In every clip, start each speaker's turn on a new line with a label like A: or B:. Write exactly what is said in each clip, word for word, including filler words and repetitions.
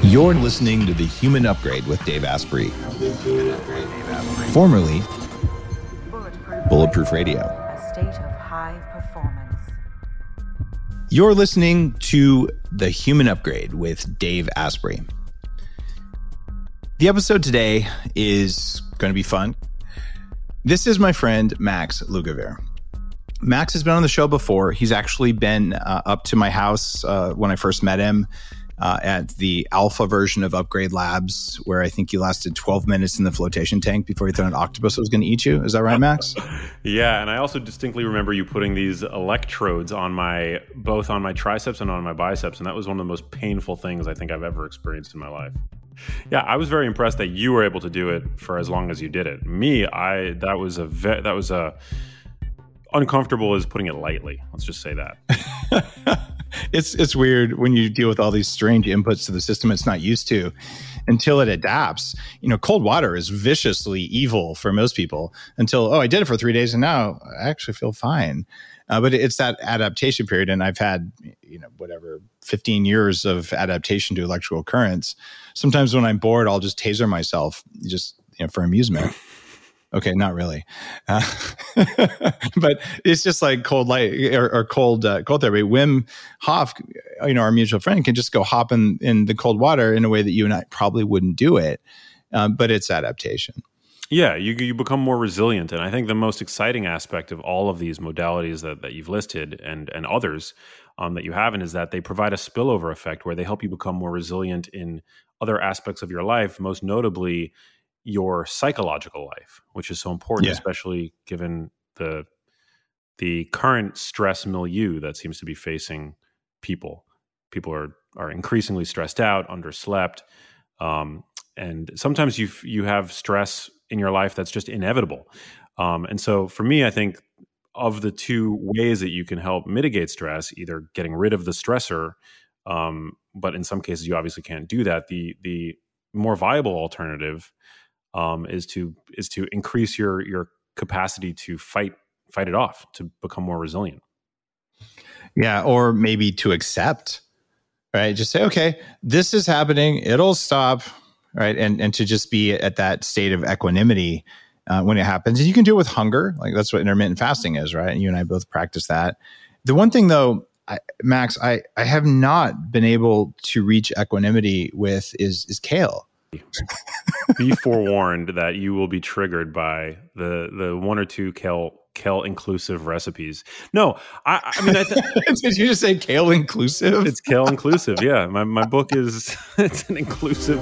A: You're listening to The Human Upgrade with Dave Asprey, formerly Bulletproof Radio.
B: A state of high performance.
A: You're listening to The Human Upgrade with Dave Asprey. The episode today is going to be fun. This is my friend Max Lugavere. Max has been on the show before. He's actually been uh, up to my house uh, when I first met him. Uh, at the alpha version of Upgrade Labs, where I think you lasted twelve minutes in the flotation tank before you thought an octopus was going to eat you. Is that right, Max?
C: Yeah, and I also distinctly remember you putting these electrodes on my, both on my triceps and on my biceps, and that was one of the most painful things I think I've ever experienced in my life. Yeah, I was very impressed that you were able to do it for as long as you did it. Me, I that was a ve- that was a uncomfortable is putting it lightly. Let's just say that.
A: It's it's weird when you deal with all these strange inputs to the system it's not used to until it adapts. You know, cold water is viciously evil for most people until, oh, I did it for three days and now I actually feel fine. Uh, but it's that adaptation period. And I've had, you know, whatever, fifteen years of adaptation to electrical currents. Sometimes when I'm bored, I'll just taser myself just, you know, for amusement. Okay, not really, uh, but it's just like cold light or, or cold uh, cold therapy. Wim Hof, you know, our mutual friend, can just go hop in, in the cold water in a way that you and I probably wouldn't do it, um, but it's adaptation.
C: Yeah, you you become more resilient, and I think the most exciting aspect of all of these modalities that, that you've listed and and others um, that you haven't is that they provide a spillover effect where they help you become more resilient in other aspects of your life, most notably your psychological life, which is so important, yeah. especially given the the current stress milieu that seems to be facing people. People are are increasingly stressed out, underslept, um, and sometimes you you have stress in your life that's just inevitable. Um, and so, for me, I think of the two ways that you can help mitigate stress, either getting rid of the stressor, um, but in some cases you obviously can't do that. The the more viable alternative Um, is to is to increase your your capacity to fight fight it off, to become more resilient.
A: Yeah, or maybe to accept, right? Just say, okay, this is happening; it'll stop, right? And and to just be at that state of equanimity uh, when it happens. And you can do it with hunger, like that's what intermittent fasting is, right? And you and I both practice that. The one thing, though, I, Max, I I have not been able to reach equanimity with is is kale.
C: Be forewarned that you will be triggered by the the one or two kale kale inclusive recipes. No, I, I mean, I th-
A: did you just say kale inclusive?
C: It's kale inclusive. Yeah, my my book is it's an inclusive.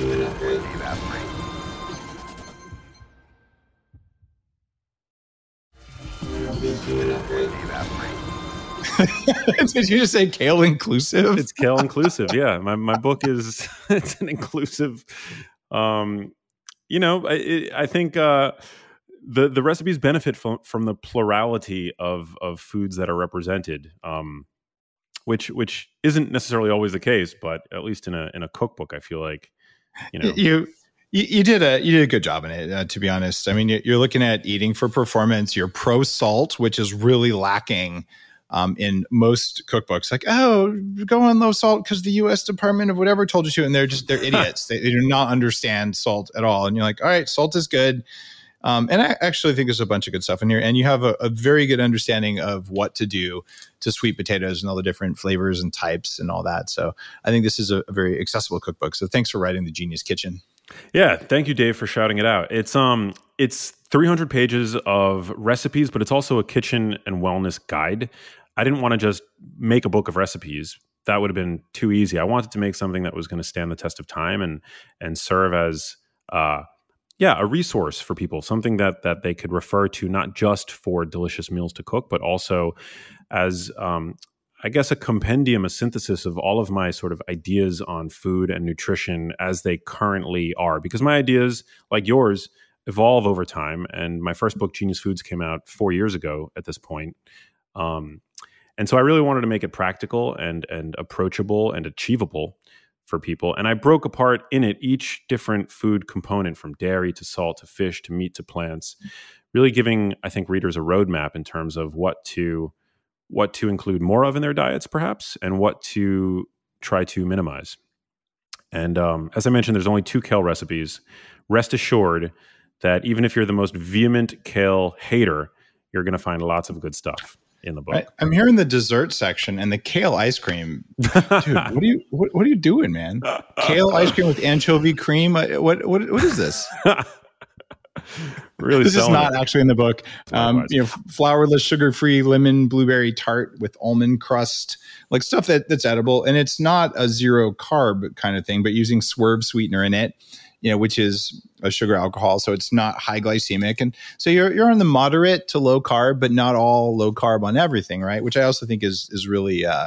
A: Did you just say kale inclusive?
C: It's kale inclusive. Yeah, my my book is it's an inclusive. Um, you know, I, I think uh, the the recipes benefit from from the plurality of of foods that are represented, um, which which isn't necessarily always the case, but at least in a in a cookbook, I feel like you know
A: you. You, you did a you did a good job in it, uh, to be honest. I mean, you're looking at eating for performance. You're pro salt, which is really lacking um, in most cookbooks. Like, oh, go on low salt because the U S Department of whatever told you to, and they're just they're idiots. they, they do not understand salt at all. And you're like, all right, salt is good. Um, and I actually think there's a bunch of good stuff in here. And you have a, a very good understanding of what to do to sweet potatoes and all the different flavors and types and all that. So I think this is a, a very accessible cookbook. So thanks for writing The Genius Kitchen.
C: Yeah, thank you, Dave, for shouting it out. It's um, it's three hundred pages of recipes, but it's also a kitchen and wellness guide. I didn't want to just make a book of recipes. That would have been too easy. I wanted to make something that was going to stand the test of time and and serve as uh, yeah, a resource for people, something that that they could refer to not just for delicious meals to cook, but also as um, I guess a compendium, a synthesis of all of my sort of ideas on food and nutrition as they currently are. Because my ideas, like yours, evolve over time. And my first book, Genius Foods, came out four years ago at this point. Um, and so I really wanted to make it practical and and approachable and achievable for people. And I broke apart in it each different food component, from dairy to salt to fish to meat to plants, really giving, I think, readers a roadmap in terms of what to what to include more of in their diets, perhaps, and what to try to minimize. And um, as I mentioned, there's only two kale recipes. Rest assured that even if you're the most vehement kale hater, you're going to find lots of good stuff in the book.
A: I, I'm here in the dessert section and the kale ice cream. Dude, what are you what, what are you doing, man? Kale ice cream with anchovy cream? What what what is this?
C: Really,
A: this is not
C: it.
A: actually in the book. Um, you know, flourless, sugar-free lemon blueberry tart with almond crust, like stuff that that's edible, and it's not a zero carb kind of thing, but using swerve sweetener in it, you know, which is a sugar alcohol, so it's not high glycemic, and so you're you're on the moderate to low carb, but not all low carb on everything, right? Which I also think is is really uh,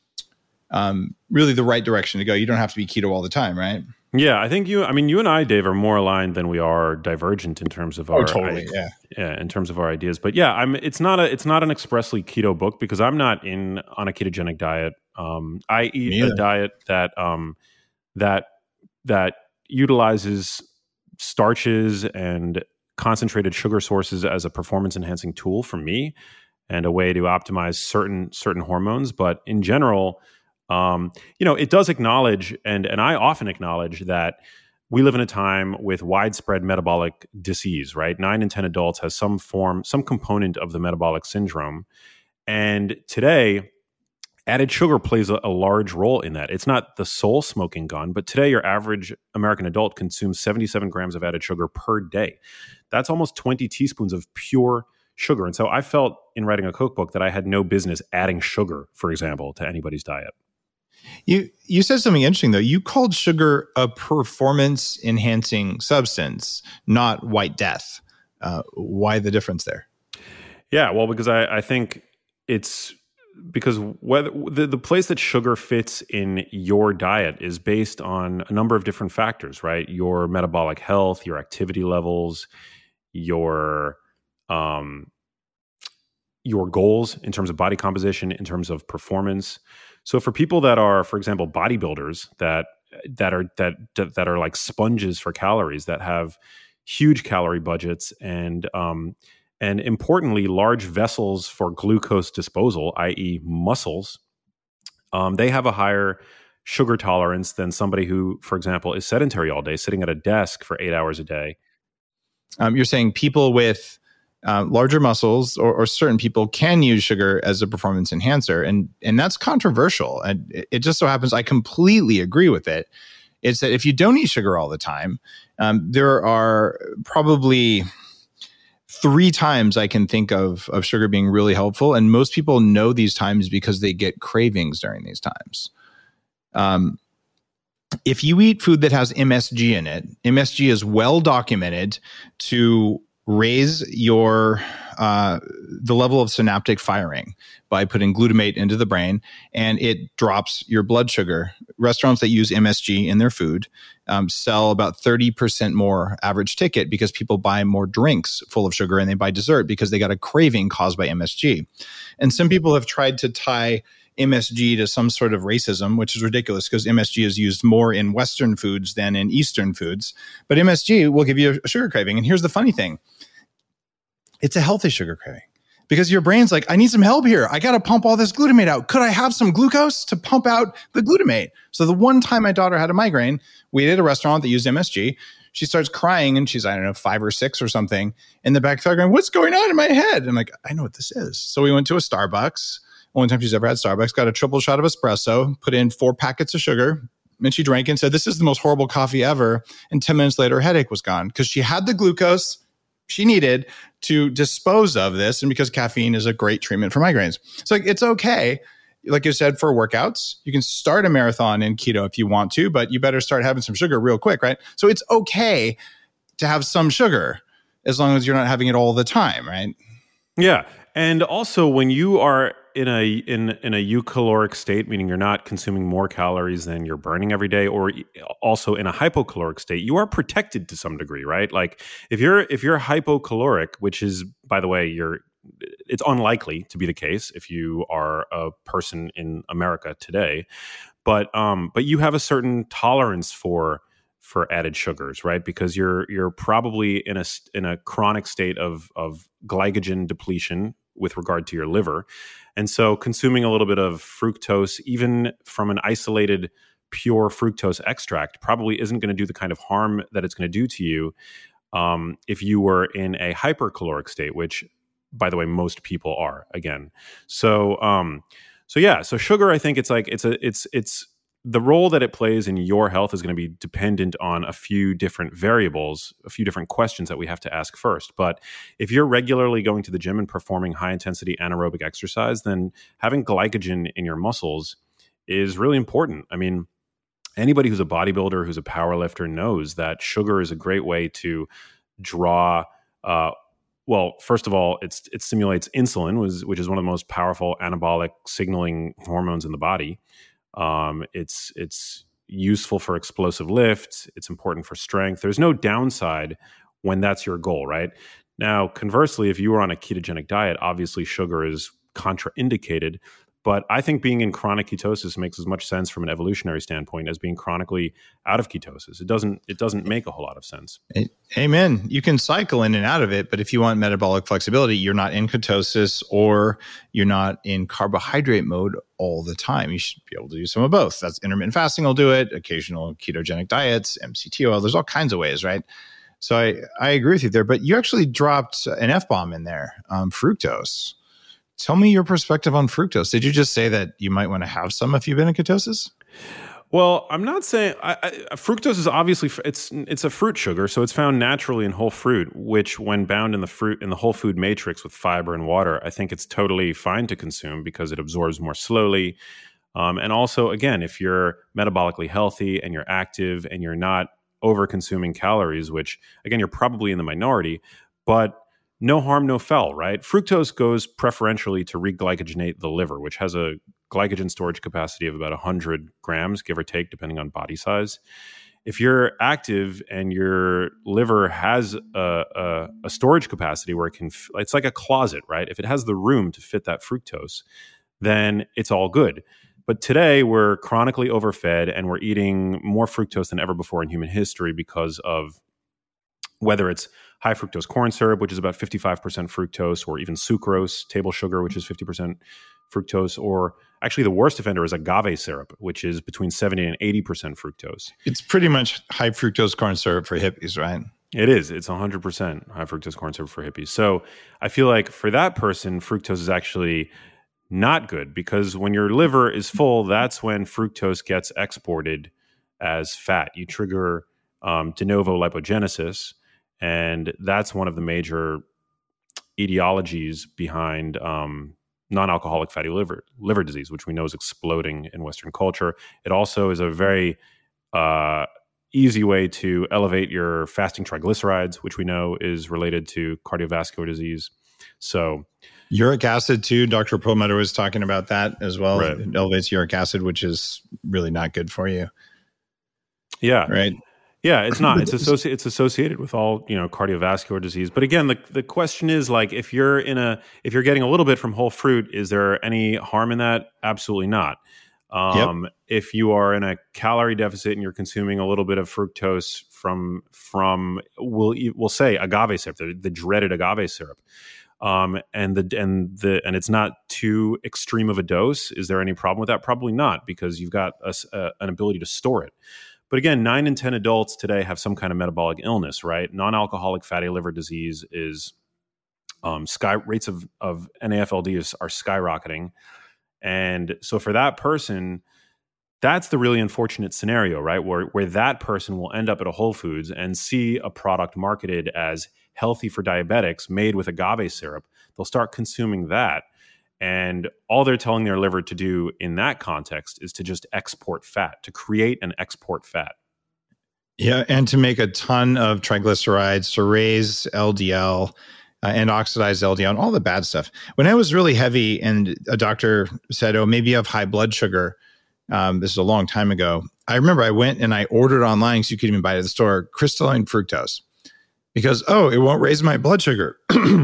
A: um, really the right direction to go. You don't have to be keto all the time, right?
C: Yeah, I think you. I mean, you and I, Dave, are more aligned than we are divergent in terms of our.
A: Oh, totally. I, yeah.
C: Yeah, in terms of our ideas, but yeah, I'm. It's not a. It's not an expressly keto book because I'm not in on a ketogenic diet. Um, I eat a diet that um, that that utilizes starches and concentrated sugar sources as a performance enhancing tool for me and a way to optimize certain certain hormones. But in general. Um, you know, it does acknowledge, and and I often acknowledge that we live in a time with widespread metabolic disease, right? Nine in ten adults has some form, some component of the metabolic syndrome. And today, added sugar plays a, a large role in that. It's not the sole smoking gun, but today your average American adult consumes seventy-seven grams of added sugar per day. That's almost twenty teaspoons of pure sugar. And so I felt in writing a cookbook that I had no business adding sugar, for example, to anybody's diet.
A: You you said something interesting, though. You called sugar a performance-enhancing substance, not white death. Uh, why the difference there?
C: Yeah, well, because I, I think it's because whether the, the place that sugar fits in your diet is based on a number of different factors, right? Your metabolic health, your activity levels, your um, your goals in terms of body composition, in terms of performance. So for people that are, for example, bodybuilders that that are that that are like sponges for calories, that have huge calorie budgets and um, and importantly, large vessels for glucose disposal, that is muscles, um, they have a higher sugar tolerance than somebody who, for example, is sedentary all day, sitting at a desk for eight hours a day.
A: Um, you're saying people with Uh, larger muscles or, or certain people can use sugar as a performance enhancer. And, and that's controversial. And it, it just so happens I completely agree with it. It's that if you don't eat sugar all the time, um, there are probably three times I can think of, of sugar being really helpful. And most people know these times because they get cravings during these times. Um, if you eat food that has M S G in it, M S G is well documented to raise your uh, the level of synaptic firing by putting glutamate into the brain, and it drops your blood sugar. Restaurants that use M S G in their food um, sell about thirty percent more average ticket because people buy more drinks full of sugar and they buy dessert because they got a craving caused by M S G. And some people have tried to tie M S G to some sort of racism, which is ridiculous because M S G is used more in Western foods than in Eastern foods. But M S G will give you a sugar craving. And here's the funny thing. It's a healthy sugar craving because your brain's like, I need some help here. I got to pump all this glutamate out. Could I have some glucose to pump out the glutamate? So the one time my daughter had a migraine, we ate at a restaurant that used M S G. She starts crying and she's, I don't know, five or six or something in the back going, what's going on in my head? I'm like, I know what this is. So we went to a Starbucks. Only time she's ever had Starbucks, got a triple shot of espresso, put in four packets of sugar, and she drank and said, this is the most horrible coffee ever. And ten minutes later, her headache was gone because she had the glucose she needed to dispose of this, and because caffeine is a great treatment for migraines. So like, it's okay. Like you said, for workouts, you can start a marathon in keto if you want to, but you better start having some sugar real quick, right? So it's okay to have some sugar as long as you're not having it all the time, right?
C: Yeah. And also when you are in a in in a eucaloric state, meaning you're not consuming more calories than you're burning every day, or also in a hypocaloric state, you are protected to some degree, right? Like if you're if you're hypocaloric, which is, by the way, you're it's unlikely to be the case if you are a person in America today, but um, but you have a certain tolerance for for added sugars, right? Because you're you're probably in a in a chronic state of of glycogen depletion with regard to your liver. And so consuming a little bit of fructose, even from an isolated pure fructose extract probably isn't going to do the kind of harm that it's going to do to you um, if you were in a hypercaloric state, which, by the way, most people are, again. So, um, so yeah, so sugar, I think it's like, it's a, it's, it's, the role that it plays in your health is going to be dependent on a few different variables, a few different questions that we have to ask first. But if you're regularly going to the gym and performing high intensity anaerobic exercise, then having glycogen in your muscles is really important. I mean, anybody who's a bodybuilder, who's a power lifter knows that sugar is a great way to draw, uh, well, first of all, it's, it stimulates insulin, which, which is one of the most powerful anabolic signaling hormones in the body. Um, it's it's useful for explosive lift. It's important for strength. There's no downside when that's your goal, right? Now, conversely, if you were on a ketogenic diet, obviously sugar is contraindicated. But I think being in chronic ketosis makes as much sense from an evolutionary standpoint as being chronically out of ketosis. It doesn't it doesn't make a whole lot of sense.
A: Amen. You can cycle in and out of it, but if you want metabolic flexibility, you're not in ketosis or you're not in carbohydrate mode all the time. You should be able to do some of both. That's intermittent fasting will do it, occasional ketogenic diets, M C T oil. There's all kinds of ways, right? So I, I agree with you there, but you actually dropped an F-bomb in there, um, fructose. Tell me your perspective on fructose. Did you just say that you might want to have some if you've been in ketosis?
C: Well, I'm not saying I, I, fructose is obviously it's it's a fruit sugar, so it's found naturally in whole fruit. Which, when bound in the fruit in the whole food matrix with fiber and water, I think it's totally fine to consume because it absorbs more slowly. Um, and also, again, if you're metabolically healthy and you're active and you're not over consuming calories, which again you're probably in the minority, but no harm, no foul, right? Fructose goes preferentially to reglycogenate the liver, which has a glycogen storage capacity of about one hundred grams, give or take, depending on body size. If you're active and your liver has a, a, a storage capacity where it can, it's like a closet, right? If it has the room to fit that fructose, then it's all good. But today we're chronically overfed and we're eating more fructose than ever before in human history because of whether it's high fructose corn syrup, which is about fifty-five percent fructose, or even sucrose, table sugar, which is fifty percent fructose, or actually the worst offender is agave syrup, which is between seventy and eighty percent fructose.
A: It's pretty much high fructose corn syrup for hippies, right?
C: It is. It's one hundred percent high fructose corn syrup for hippies. So I feel like for that person, fructose is actually not good because when your liver is full, that's when fructose gets exported as fat. You trigger um, de novo lipogenesis. And that's one of the major etiologies behind um, non-alcoholic fatty liver liver disease, which we know is exploding in Western culture. It also is a very uh, easy way to elevate your fasting triglycerides, which we know is related to cardiovascular disease. So,
A: uric acid too. Doctor Perlmutter was talking about that as well.
C: Right.
A: It elevates uric acid, which is really not good for you.
C: Yeah.
A: Right.
C: Yeah, it's not. It's associated. It's associated with all, you know, cardiovascular disease. But again, the the question is like, if you're in a, if you're getting a little bit from whole fruit, is there any harm in that? Absolutely not. Um, yep. If you are in a calorie deficit and you're consuming a little bit of fructose from from, we'll we'll say agave syrup, the, the dreaded agave syrup, um, and the and the and it's not too extreme of a dose. Is there any problem with that? Probably not, because you've got a, a, an ability to store it. But again, nine in ten adults today have some kind of metabolic illness, right? Non-alcoholic fatty liver disease is um, sky rates of, of N A F L D is, are skyrocketing. And so for that person, that's the really unfortunate scenario, right? Where, where that person will end up at a Whole Foods and see a product marketed as healthy for diabetics made with agave syrup. They'll start consuming that. And all they're telling their liver to do in that context is to just export fat, to create and export fat.
A: Yeah, and to make a ton of triglycerides, to raise L D L uh, and oxidize L D L and all the bad stuff. When I was really heavy and a doctor said, oh, maybe you have high blood sugar, um, this is a long time ago. I remember I went and I ordered online, so you could even buy it at the store, crystalline fructose. Because, oh, it won't raise my blood sugar.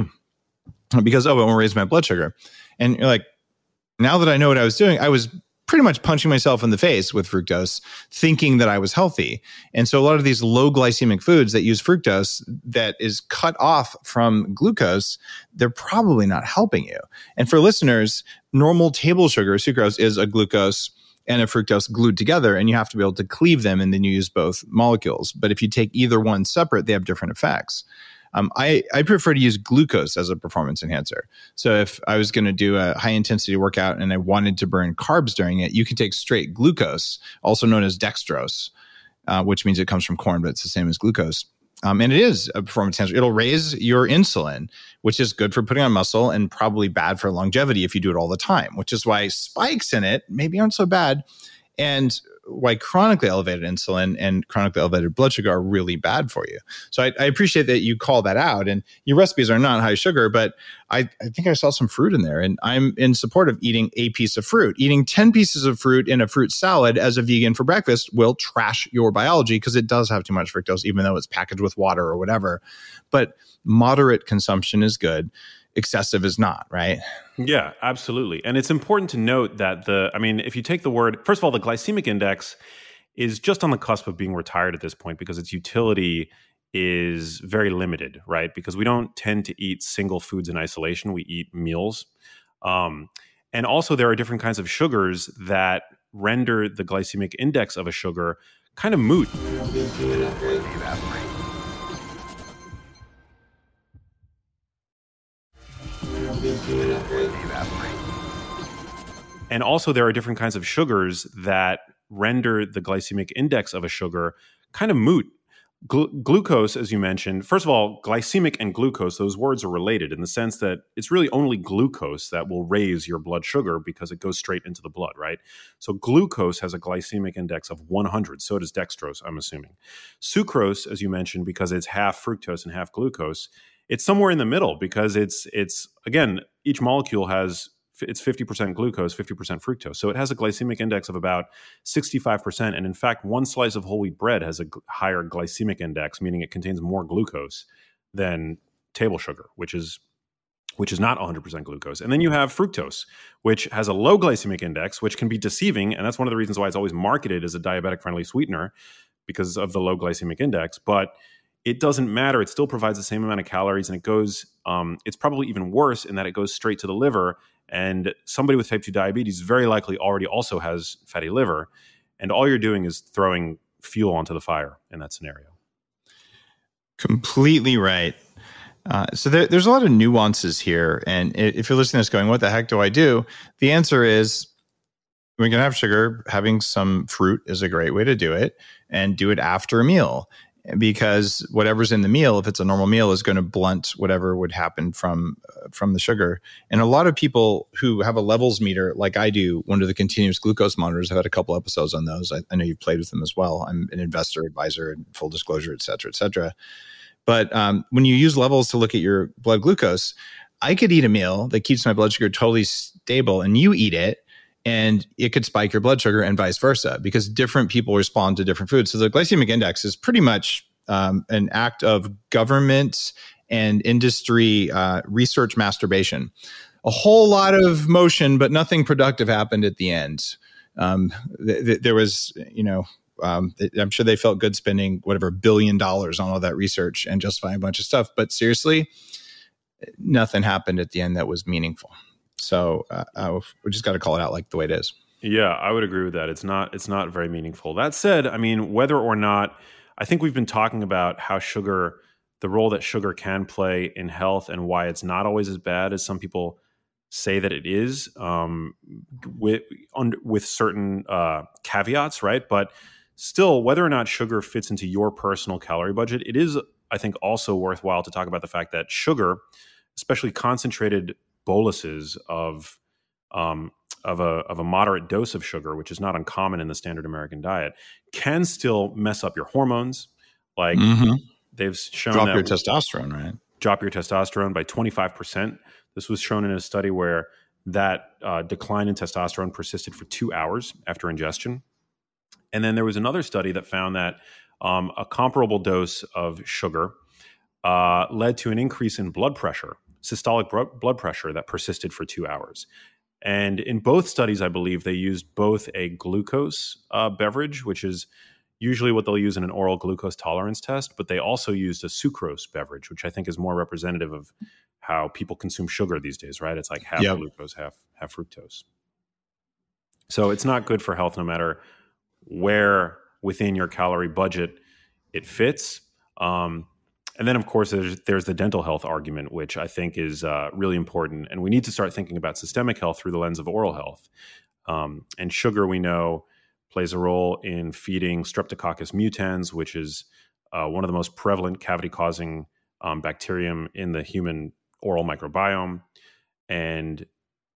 A: because, oh, it won't raise my blood sugar. And you're like, now that I know what I was doing, I was pretty much punching myself in the face with fructose, thinking that I was healthy. And so a lot of these low glycemic foods that use fructose that is cut off from glucose, they're probably not helping you. And for listeners, normal table sugar, sucrose, is a glucose and a fructose glued together, and you have to be able to cleave them, and then you use both molecules. But if you take either one separate, they have different effects. Um, I, I prefer to use glucose as a performance enhancer. So if I was going to do a high intensity workout and I wanted to burn carbs during it, you can take straight glucose, also known as dextrose, uh, which means it comes from corn, but it's the same as glucose. Um, and it is a performance enhancer. It'll raise your insulin, which is good for putting on muscle and probably bad for longevity if you do it all the time, which is why spikes in it maybe aren't so bad. And why chronically elevated insulin and chronically elevated blood sugar are really bad for you. So I, I appreciate that you call that out. And your recipes are not high sugar, but I, I think I saw some fruit in there. And I'm in support of eating a piece of fruit. Eating ten pieces of fruit in a fruit salad as a vegan for breakfast will trash your biology because it does have too much fructose, even though it's packaged with water or whatever. But moderate consumption is good. Excessive is not, right?
C: Yeah, absolutely. And it's important to note that the, I mean, if you take the word, first of all, the glycemic index is just on the cusp of being retired at this point because its utility is very limited, right? Because we don't tend to eat single foods in isolation. We eat meals. Um, and also there are different kinds of sugars that render the glycemic index of a sugar kind of moot. And also there are different kinds of sugars that render the glycemic index of a sugar kind of moot. Glu- glucose, as you mentioned, first of all, glycemic and glucose, those words are related in the sense that it's really only glucose that will raise your blood sugar because it goes straight into the blood, right? So glucose has a glycemic index of one hundred. So does dextrose, I'm assuming. Sucrose, as you mentioned, because it's half fructose and half glucose, it's somewhere in the middle because it's, it's again, each molecule has, it's fifty percent glucose, fifty percent fructose. So it has a glycemic index of about sixty-five percent. And in fact, one slice of whole wheat bread has a higher glycemic index, meaning it contains more glucose than table sugar, which is which is not one hundred percent glucose. And then you have fructose, which has a low glycemic index, which can be deceiving. And that's one of the reasons why it's always marketed as a diabetic-friendly sweetener because of the low glycemic index. But it doesn't matter. It still provides the same amount of calories, and it goes, um, it's probably even worse in that it goes straight to the liver. And somebody with type two diabetes very likely already also has fatty liver. And all you're doing is throwing fuel onto the fire in that scenario.
A: Completely right. Uh, so there, there's a lot of nuances here. And if you're listening to this going, what the heck do I do? The answer is, we're going to have sugar. Having some fruit is a great way to do it, and do it after a meal. Because whatever's in the meal, if it's a normal meal, is going to blunt whatever would happen from uh, from the sugar. And a lot of people who have a levels meter, like I do, under the continuous glucose monitors, I've had a couple episodes on those. I, I know you've played with them as well. I'm an investor, advisor, and full disclosure, et cetera, et cetera. But um, when you use levels to look at your blood glucose, I could eat a meal that keeps my blood sugar totally stable, and you eat it, and it could spike your blood sugar and vice versa because different people respond to different foods. So the glycemic index is pretty much um, an act of government and industry uh, research masturbation. A whole lot of motion, but nothing productive happened at the end. Um, th- th- there was, you know, um, th- I'm sure they felt good spending whatever billion dollars on all that research and justifying a bunch of stuff. But seriously, nothing happened at the end that was meaningful. So uh, uh, we just got to call it out like the way it is.
C: Yeah, I would agree with that. It's not it's not very meaningful. That said, I mean, whether or not, I think we've been talking about how sugar, the role that sugar can play in health and why it's not always as bad as some people say that it is, um, with, under, with certain uh, caveats, right? But still, whether or not sugar fits into your personal calorie budget, it is, I think, also worthwhile to talk about the fact that sugar, especially concentrated boluses of um, of a of a moderate dose of sugar, which is not uncommon in the standard American diet, can still mess up your hormones. Like mm-hmm. they've shown
A: drop
C: that
A: your testosterone, right?
C: Drop your testosterone by twenty-five percent. This was shown in a study where that uh, decline in testosterone persisted for two hours after ingestion. And then there was another study that found that um, a comparable dose of sugar uh, led to an increase in blood pressure, systolic blood pressure that persisted for two hours. And in both studies, I believe they used both a glucose uh, beverage, which is usually what they'll use in an oral glucose tolerance test, but they also used a sucrose beverage, which I think is more representative of how people consume sugar these days, right? It's like half
A: yep.
C: glucose, half half fructose. So it's not good for health no matter where within your calorie budget it fits. Um, and then, of course, there's, there's the dental health argument, which I think is uh, really important. And we need to start thinking about systemic health through the lens of oral health. Um, and sugar, we know, plays a role in feeding Streptococcus mutans, which is uh, one of the most prevalent cavity-causing um, bacterium in the human oral microbiome. And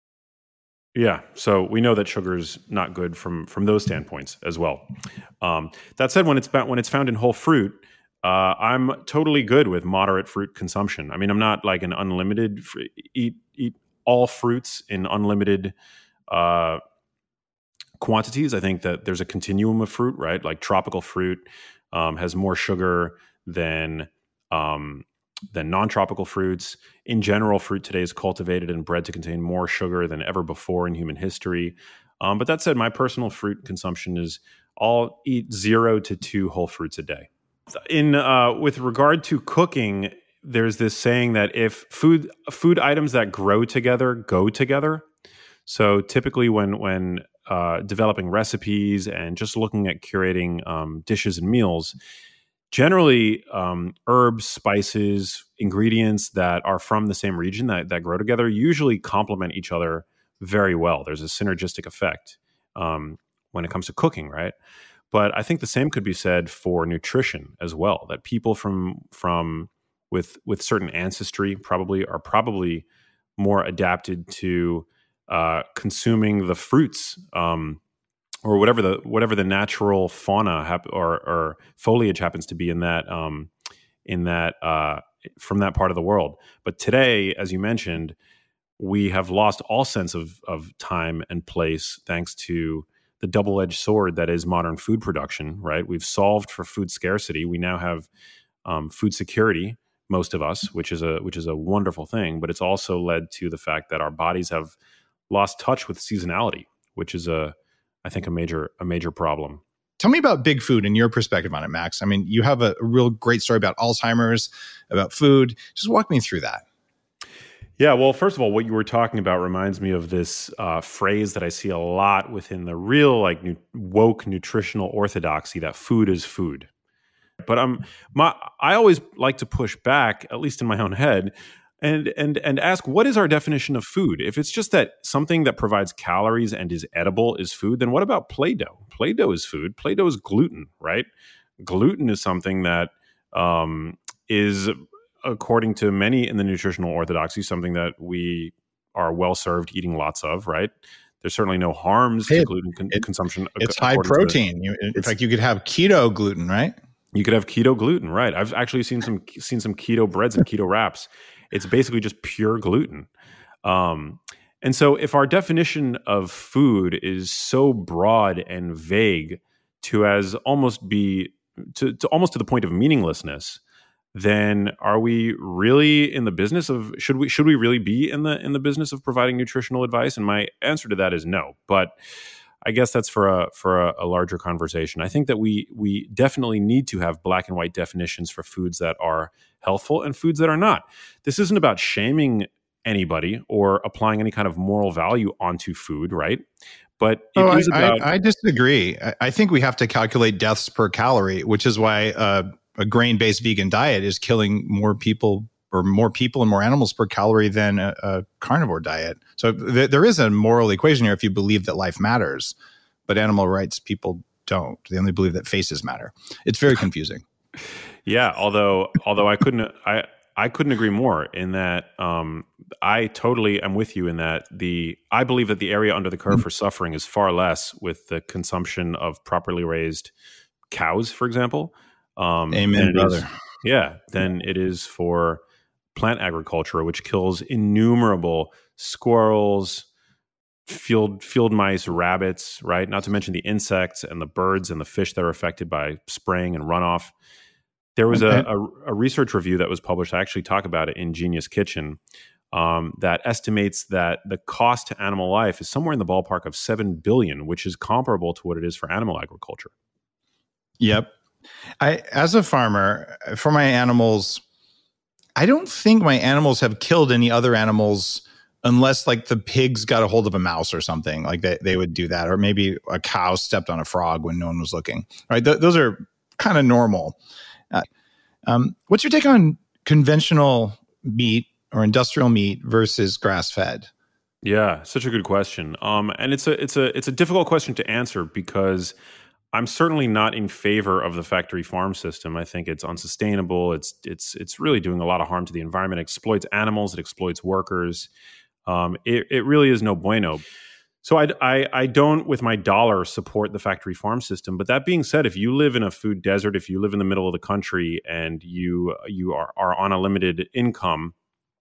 C: yeah, so we know that sugar is not good from from those standpoints as well. Um, that said, when it's when it's found in whole fruit, uh, I'm totally good with moderate fruit consumption. I mean, I'm not like an unlimited fr- eat eat all fruits in unlimited uh, quantities. I think that there's a continuum of fruit, right? Like tropical fruit um, has more sugar than um, than non-tropical fruits. In general, fruit today is cultivated and bred to contain more sugar than ever before in human history. Um, but that said, my personal fruit consumption is I'll eat zero to two whole fruits a day. In uh, with regard to cooking, there's this saying that if food food items that grow together go together. So typically, when when uh, developing recipes and just looking at curating um, dishes and meals, generally um, herbs, spices, ingredients that are from the same region that that grow together usually complement each other very well. There's a synergistic effect um, when it comes to cooking, right? But I think the same could be said for nutrition as well. That people from from with with certain ancestry probably are probably more adapted to uh, consuming the fruits um, or whatever the whatever the natural fauna hap- or, or foliage happens to be in that um, in that uh, from that part of the world. But today, as you mentioned, we have lost all sense of of time and place thanks to the double-edged sword that is modern food production, right? We've solved for food scarcity. We now have um, food security, most of us, which is a which is a wonderful thing. But it's also led to the fact that our bodies have lost touch with seasonality, which is a, I think, a major a major problem.
A: Tell me about big food and your perspective on it, Max. I mean, you have a, a real great story about Alzheimer's, about food. Just walk me through that.
C: Yeah, well, first of all, what you were talking about reminds me of this uh, phrase that I see a lot within the real, like, nu- woke nutritional orthodoxy that food is food. But I'm my I always like to push back, at least in my own head, and and and ask, what is our definition of food? If it's just that something that provides calories and is edible is food, then what about Play-Doh? Play-Doh is food. Play-Doh is gluten, right? Gluten is something that um, is, according to many in the nutritional orthodoxy, something that we are well served eating lots of, right? There's certainly no harms
A: Hey,
C: to gluten con-
A: it,
C: consumption.
A: It's high protein. You, in fact, you could have keto gluten, right?
C: You could have keto gluten, right? I've actually seen some seen some keto breads and keto wraps. It's basically just pure gluten. Um, and so if our definition of food is so broad and vague to as almost be to, to almost to the point of meaninglessness, then are we really in the business of should we should we really be in the in the business of providing nutritional advice? And my answer to that is no. But I guess that's for a for a, a larger conversation. I think that we we definitely need to have black and white definitions for foods that are healthful and foods that are not. This isn't about shaming anybody or applying any kind of moral value onto food, right? But it
A: oh,
C: is
A: I,
C: about.
A: I, I disagree. I, I think we have to calculate deaths per calorie, which is why uh, a grain-based vegan diet is killing more people or more people and more animals per calorie than a, a carnivore diet. So th- there is a moral equation here if you believe that life matters, but animal rights people don't. They only believe that faces matter. It's very confusing.
C: Yeah, although although I couldn't I I couldn't agree more in that um, I totally am with you in that the I believe that the area under the curve for suffering is far less with the consumption of properly raised cows, for example. Um,
A: Amen, brother.
C: Is, yeah, than it is for plant agriculture, which kills innumerable squirrels, field field mice, rabbits, right? Not to mention the insects and the birds and the fish that are affected by spraying and runoff. There was a, a, a research review that was published. I actually talk about it in Genius Kitchen um, that estimates that the cost to animal life is somewhere in the ballpark of seven billion dollars, which is comparable to what it is for animal agriculture.
A: Yep. I, as a farmer, for my animals, I don't think my animals have killed any other animals unless like the pigs got a hold of a mouse or something, like they, they would do that. Or maybe a cow stepped on a frog when no one was looking, right? Th- those are kind of normal. Uh, um, what's your take on conventional meat or industrial meat versus grass-fed?
C: Yeah, such a good question. Um, and it's a it's a it's a difficult question to answer because I'm certainly not in favor of the factory farm system. I think it's unsustainable. It's it's it's really doing a lot of harm to the environment. It exploits animals. It exploits workers. Um, it it really is no bueno. So I, I I don't, with my dollar, support the factory farm system. But that being said, if you live in a food desert, if you live in the middle of the country, and you you are are on a limited income,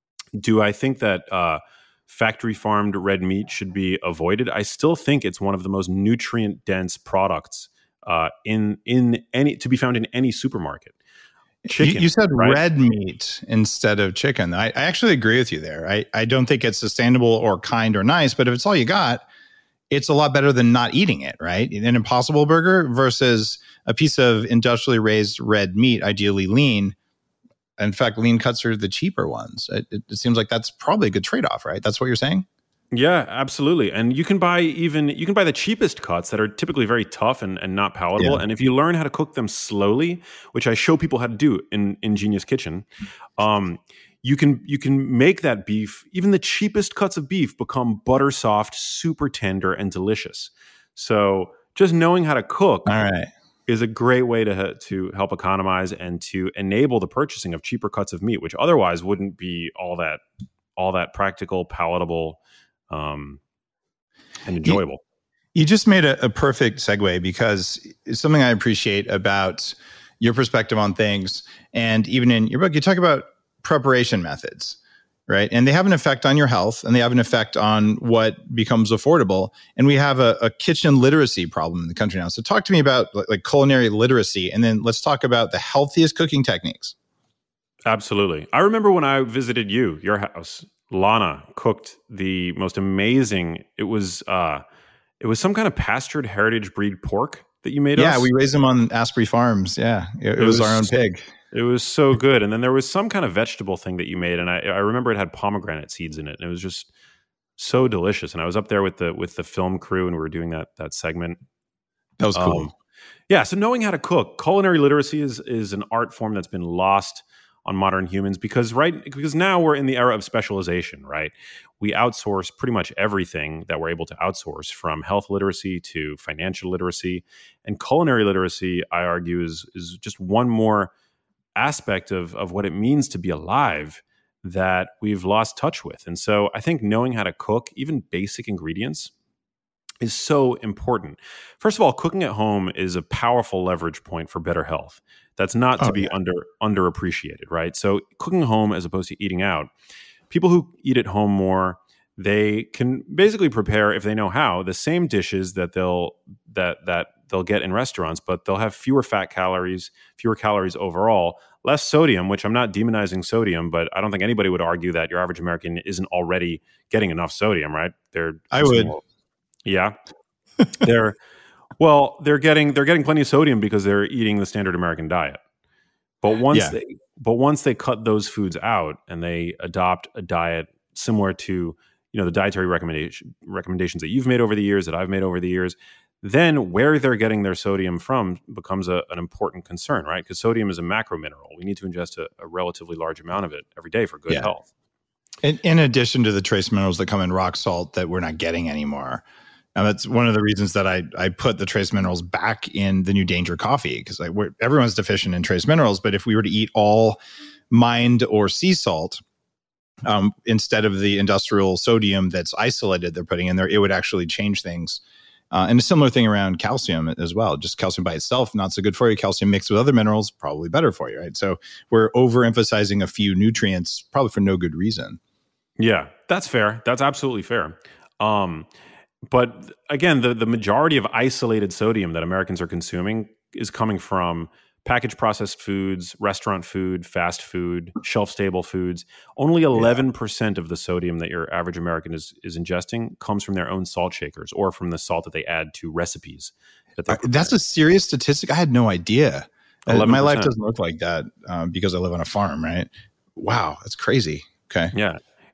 C: do I think that uh, factory farmed red meat should be avoided? I still think it's one of the most nutrient dense products uh, in in any to be found in any supermarket. Chicken,
A: you, you said
C: right?
A: red meat instead of chicken. I, I actually agree with you there. I, I don't think it's sustainable or kind or nice, but if it's all you got, it's a lot better than not eating it, right? An Impossible Burger versus a piece of industrially raised red meat, ideally lean. In fact, lean cuts are the cheaper ones. It, it, it seems like that's probably a good trade-off, right? That's what you're saying?
C: Yeah, absolutely. And you can buy even you can buy the cheapest cuts that are typically very tough and, and not palatable.
A: Yeah.
C: And if you learn how to cook them slowly, which I show people how to do in Ingenious Kitchen, um, you can you can make that beef, even the cheapest cuts of beef, become butter soft, super tender, and delicious. So just knowing how to cook
A: All right.
C: is a great way to to help economize and to enable the purchasing of cheaper cuts of meat, which otherwise wouldn't be all that all that practical, palatable, um, and enjoyable.
A: You, you just made a, a perfect segue, because it's something I appreciate about your perspective on things. And even in your book, you talk about preparation methods, right? And they have an effect on your health, and they have an effect on what becomes affordable. And we have a, a kitchen literacy problem in the country now. So talk to me about like, like culinary literacy, and then let's talk about the healthiest cooking techniques.
C: Absolutely. I remember when I visited you, your house, Lana cooked the most amazing, it was uh, it was some kind of pastured heritage breed pork that you made
A: yeah,
C: us.
A: Yeah, we raised them on Asprey Farms. Yeah, it, it, it was, was our own pig.
C: It was so good. And then there was some kind of vegetable thing that you made, and I, I remember it had pomegranate seeds in it, and it was just so delicious. And I was up there with the with the film crew, and we were doing that that segment.
A: That was cool.
C: Um, yeah, so knowing how to cook, culinary literacy is is an art form that's been lost on modern humans because right because now we're in the era of specialization, right? We outsource pretty much everything that we're able to outsource, from health literacy to financial literacy. And culinary literacy, I argue, is is just one more aspect of, of what it means to be alive that we've lost touch with. And so I think knowing how to cook, even basic ingredients, is so important. First of all, cooking at home is a powerful leverage point for better health. That's not to
A: oh,
C: be
A: yeah.
C: under underappreciated, right? So cooking at home as opposed to eating out. People who eat at home more, they can basically prepare, if they know how, the same dishes that they'll that that they'll get in restaurants, but they'll have fewer fat calories, fewer calories overall, less sodium, which I'm not demonizing sodium, but I don't think anybody would argue that your average American isn't already getting enough sodium, right? They're
A: I would.
C: Yeah. they're well, they're getting they're getting plenty of sodium because they're eating the standard American diet. But once
A: Yeah.
C: they but once they cut those foods out and they adopt a diet similar to, you know, the dietary recommendation recommendations that you've made over the years, that I've made over the years, then where they're getting their sodium from becomes a, an important concern, right? Because sodium is a macro mineral. We need to ingest a, a relatively large amount of it every day for good
A: Yeah.
C: health.
A: In, in addition to the trace minerals that come in rock salt that we're not getting anymore. And that's one of the reasons that I, I put the trace minerals back in the new Danger coffee, because like we're, everyone's deficient in trace minerals. But if we were to eat all mined or sea salt, um, instead of the industrial sodium that's isolated they're putting in there, it would actually change things. Uh, and a similar thing around calcium as well. Just calcium by itself, not so good for you. Calcium mixed with other minerals, probably better for you, right? So we're overemphasizing a few nutrients, probably for no good reason.
C: Yeah, that's fair. That's absolutely fair. Um, but again, the, the majority of isolated sodium that Americans are consuming is coming from packaged processed foods, restaurant food, fast food, shelf-stable foods. Only eleven percent yeah. of the sodium that your average American is, is ingesting comes from their own salt shakers or from the salt that they add to recipes. That
A: uh, that's a serious statistic. I had no idea. Uh, my life doesn't look like that uh, because I live on a farm, right? Wow, that's crazy. Okay.
C: Yeah.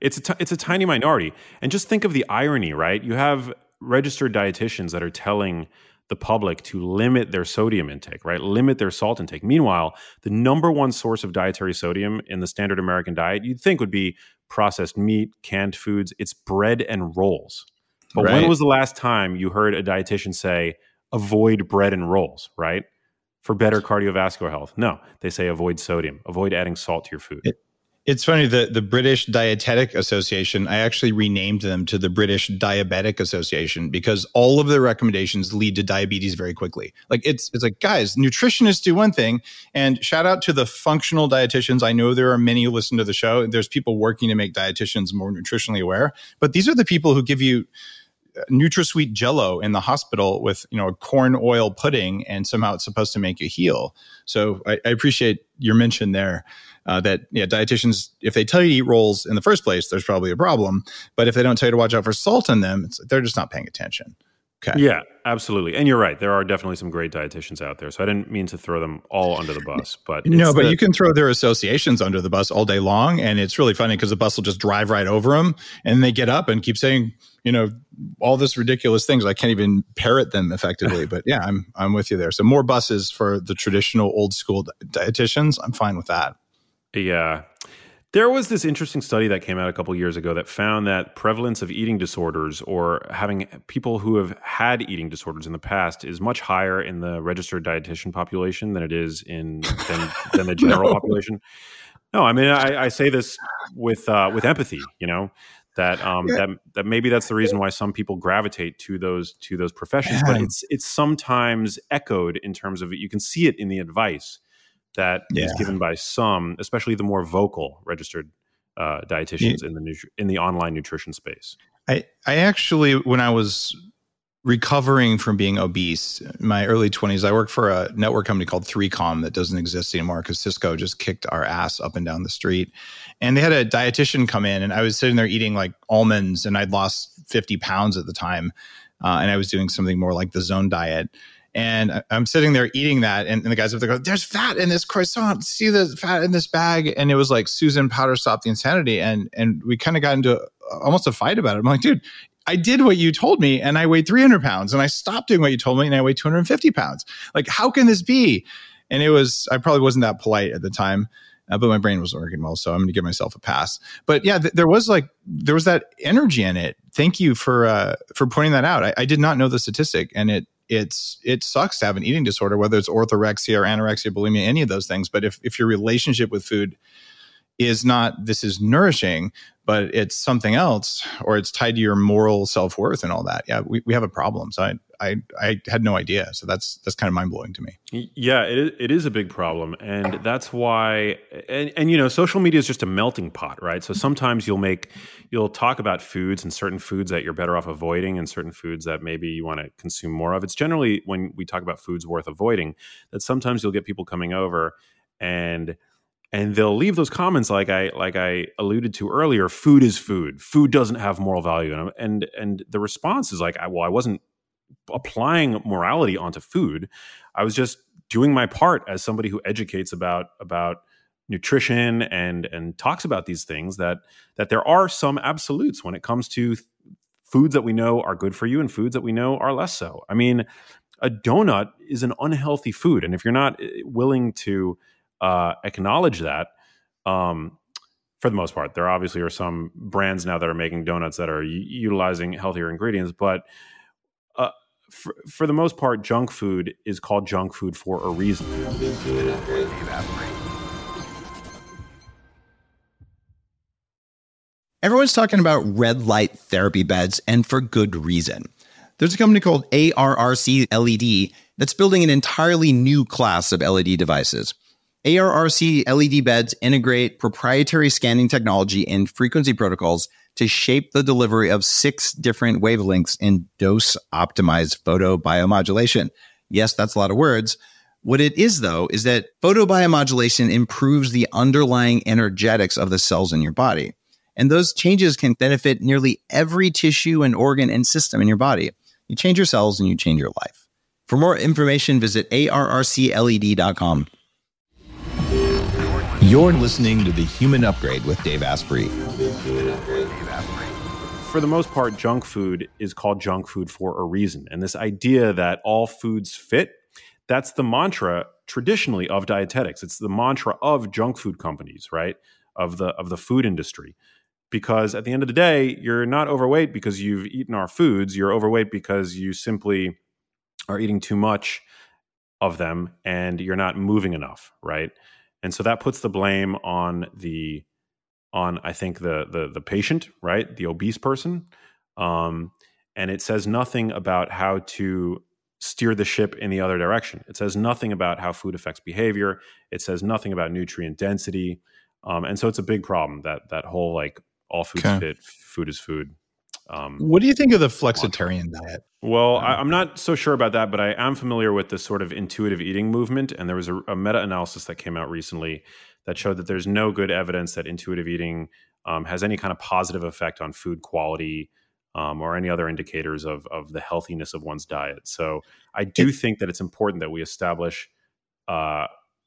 C: It's a t- it's a tiny minority. And just think of the irony, right? You have registered dietitians that are telling the public to limit their sodium intake, right? Limit their salt intake. Meanwhile, the number one source of dietary sodium in the standard American diet, you'd think would be processed meat, canned foods. It's bread and rolls. But right. when was the last time you heard a dietitian say, avoid bread and rolls, right? For better cardiovascular health? No, they say avoid sodium, avoid adding salt to your food.
A: It, it's funny, the, the British Dietetic Association, I actually renamed them to the British Diabetic Association because all of their recommendations lead to diabetes very quickly. Like it's it's like, guys, nutritionists do one thing, and shout out to the functional dietitians. I know there are many who listen to the show. There's people working to make dietitians more nutritionally aware, but these are the people who give you NutraSweet Jello in the hospital with, you know, a corn oil pudding, and somehow it's supposed to make you heal. So I, I appreciate your mention there. Uh, that yeah, dietitians, if they tell you to eat rolls in the first place, there's probably a problem. But if they don't tell you to watch out for salt in them, it's, they're just not paying attention. Okay.
C: Yeah, absolutely. And you're right. There are definitely some great dietitians out there. So I didn't mean to throw them all under the bus. But
A: no, but
C: the-
A: you can throw their associations under the bus all day long. And it's really funny because the bus will just drive right over them. And they get up and keep saying, you know, all this ridiculous things. I can't even parrot them effectively. But yeah, I'm I'm with you there. So more buses for the traditional old school dietitians. I'm fine with that.
C: Yeah. There was this interesting study that came out a couple of years ago that found that prevalence of eating disorders, or having people who have had eating disorders in the past, is much higher in the registered dietitian population than it is in than, than the general no. population. No, I mean, I, I say this with uh, with empathy, you know, that um, yeah. that that maybe that's the reason why some people gravitate to those to those professions. Yeah. But it's it's sometimes echoed in terms of it. You can see it in the advice that yeah. is given by some, especially the more vocal registered uh, dietitians yeah. in the nutri- in the online nutrition space.
A: I, I actually, when I was recovering from being obese in my early twenties, I worked for a network company called three com that doesn't exist anymore because Cisco just kicked our ass up and down the street. And they had a dietitian come in, and I was sitting there eating like almonds, and I'd lost fifty pounds at the time. Uh, and I was doing something more like the Zone diet. And I'm sitting there eating that, and, and the guys up there go, "There's fat in this croissant. See the fat in this bag." And it was like Susan Powter Stop the Insanity, and and we kind of got into almost a fight about it. I'm like, dude, I did what you told me, and I weighed three hundred pounds, and I stopped doing what you told me, and I weighed two hundred fifty pounds. Like, how can this be? And it was, I probably wasn't that polite at the time, uh, but my brain wasn't working well, so I'm going to give myself a pass. But yeah, th- there was like, there was that energy in it. Thank you for uh, for pointing that out. I, I did not know the statistic, and it. It's it sucks to have an eating disorder, whether it's orthorexia or anorexia, bulimia, any of those things. But if, if your relationship with food is not, this is nourishing, but it's something else, or it's tied to your moral self-worth and all that, yeah, we, we have a problem. So I, I I had no idea. So that's that's kind of mind-blowing to me.
C: Yeah, it is, it is a big problem. And that's why, and, and you know, social media is just a melting pot, right? So sometimes you'll make, you'll talk about foods and certain foods that you're better off avoiding and certain foods that maybe you want to consume more of. It's generally when we talk about foods worth avoiding that sometimes you'll get people coming over and And they'll leave those comments like I like I alluded to earlier. Food is food. Food doesn't have moral value, and and and the response is like, well, I wasn't applying morality onto food. I was just doing my part as somebody who educates about about nutrition and and talks about these things. That that there are some absolutes when it comes to th- foods that we know are good for you and foods that we know are less so. I mean, a donut is an unhealthy food, and if you're not willing to Uh, acknowledge that, um, for the most part. There obviously are some brands now that are making donuts that are u- utilizing healthier ingredients, but uh, for, for the most part, junk food is called junk food for a reason.
D: Everyone's talking about red light therapy beds, and for good reason. There's a company called A R R C L E D that's building an entirely new class of L E D devices. A R R C L E D beds integrate proprietary scanning technology and frequency protocols to shape the delivery of six different wavelengths in dose-optimized photobiomodulation. Yes, that's a lot of words. What it is, though, is that photobiomodulation improves the underlying energetics of the cells in your body. And those changes can benefit nearly every tissue and organ and system in your body. You change your cells and you change your life. For more information, visit A R R C L E D dot com.
E: You're listening to The Human Upgrade with Dave Asprey.
C: for the most part, junk food is called junk food for a reason. And this idea that all foods fit, that's the mantra traditionally of dietetics. It's the mantra of junk food companies, right? Of the of the food industry. Because at the end of the day, you're not overweight because you've eaten our foods. You're overweight because you simply are eating too much of them and you're not moving enough, right? And so that puts the blame on the on I think the the the patient, right? The obese person. Um, and it says nothing about how to steer the ship in the other direction. It says nothing about how food affects behavior. It says nothing about nutrient density. Um, and so it's a big problem, that that whole like all foods okay. fit, food is food. Um,
A: what do you think of the flexitarian diet?
C: Well, I, I'm not so sure about that, but I am familiar with this sort of intuitive eating movement. And there was a, a meta-analysis that came out recently that showed that there's no good evidence that intuitive eating um, has any kind of positive effect on food quality um, or any other indicators of, of the healthiness of one's diet. So I do think that it's important that we establish uh,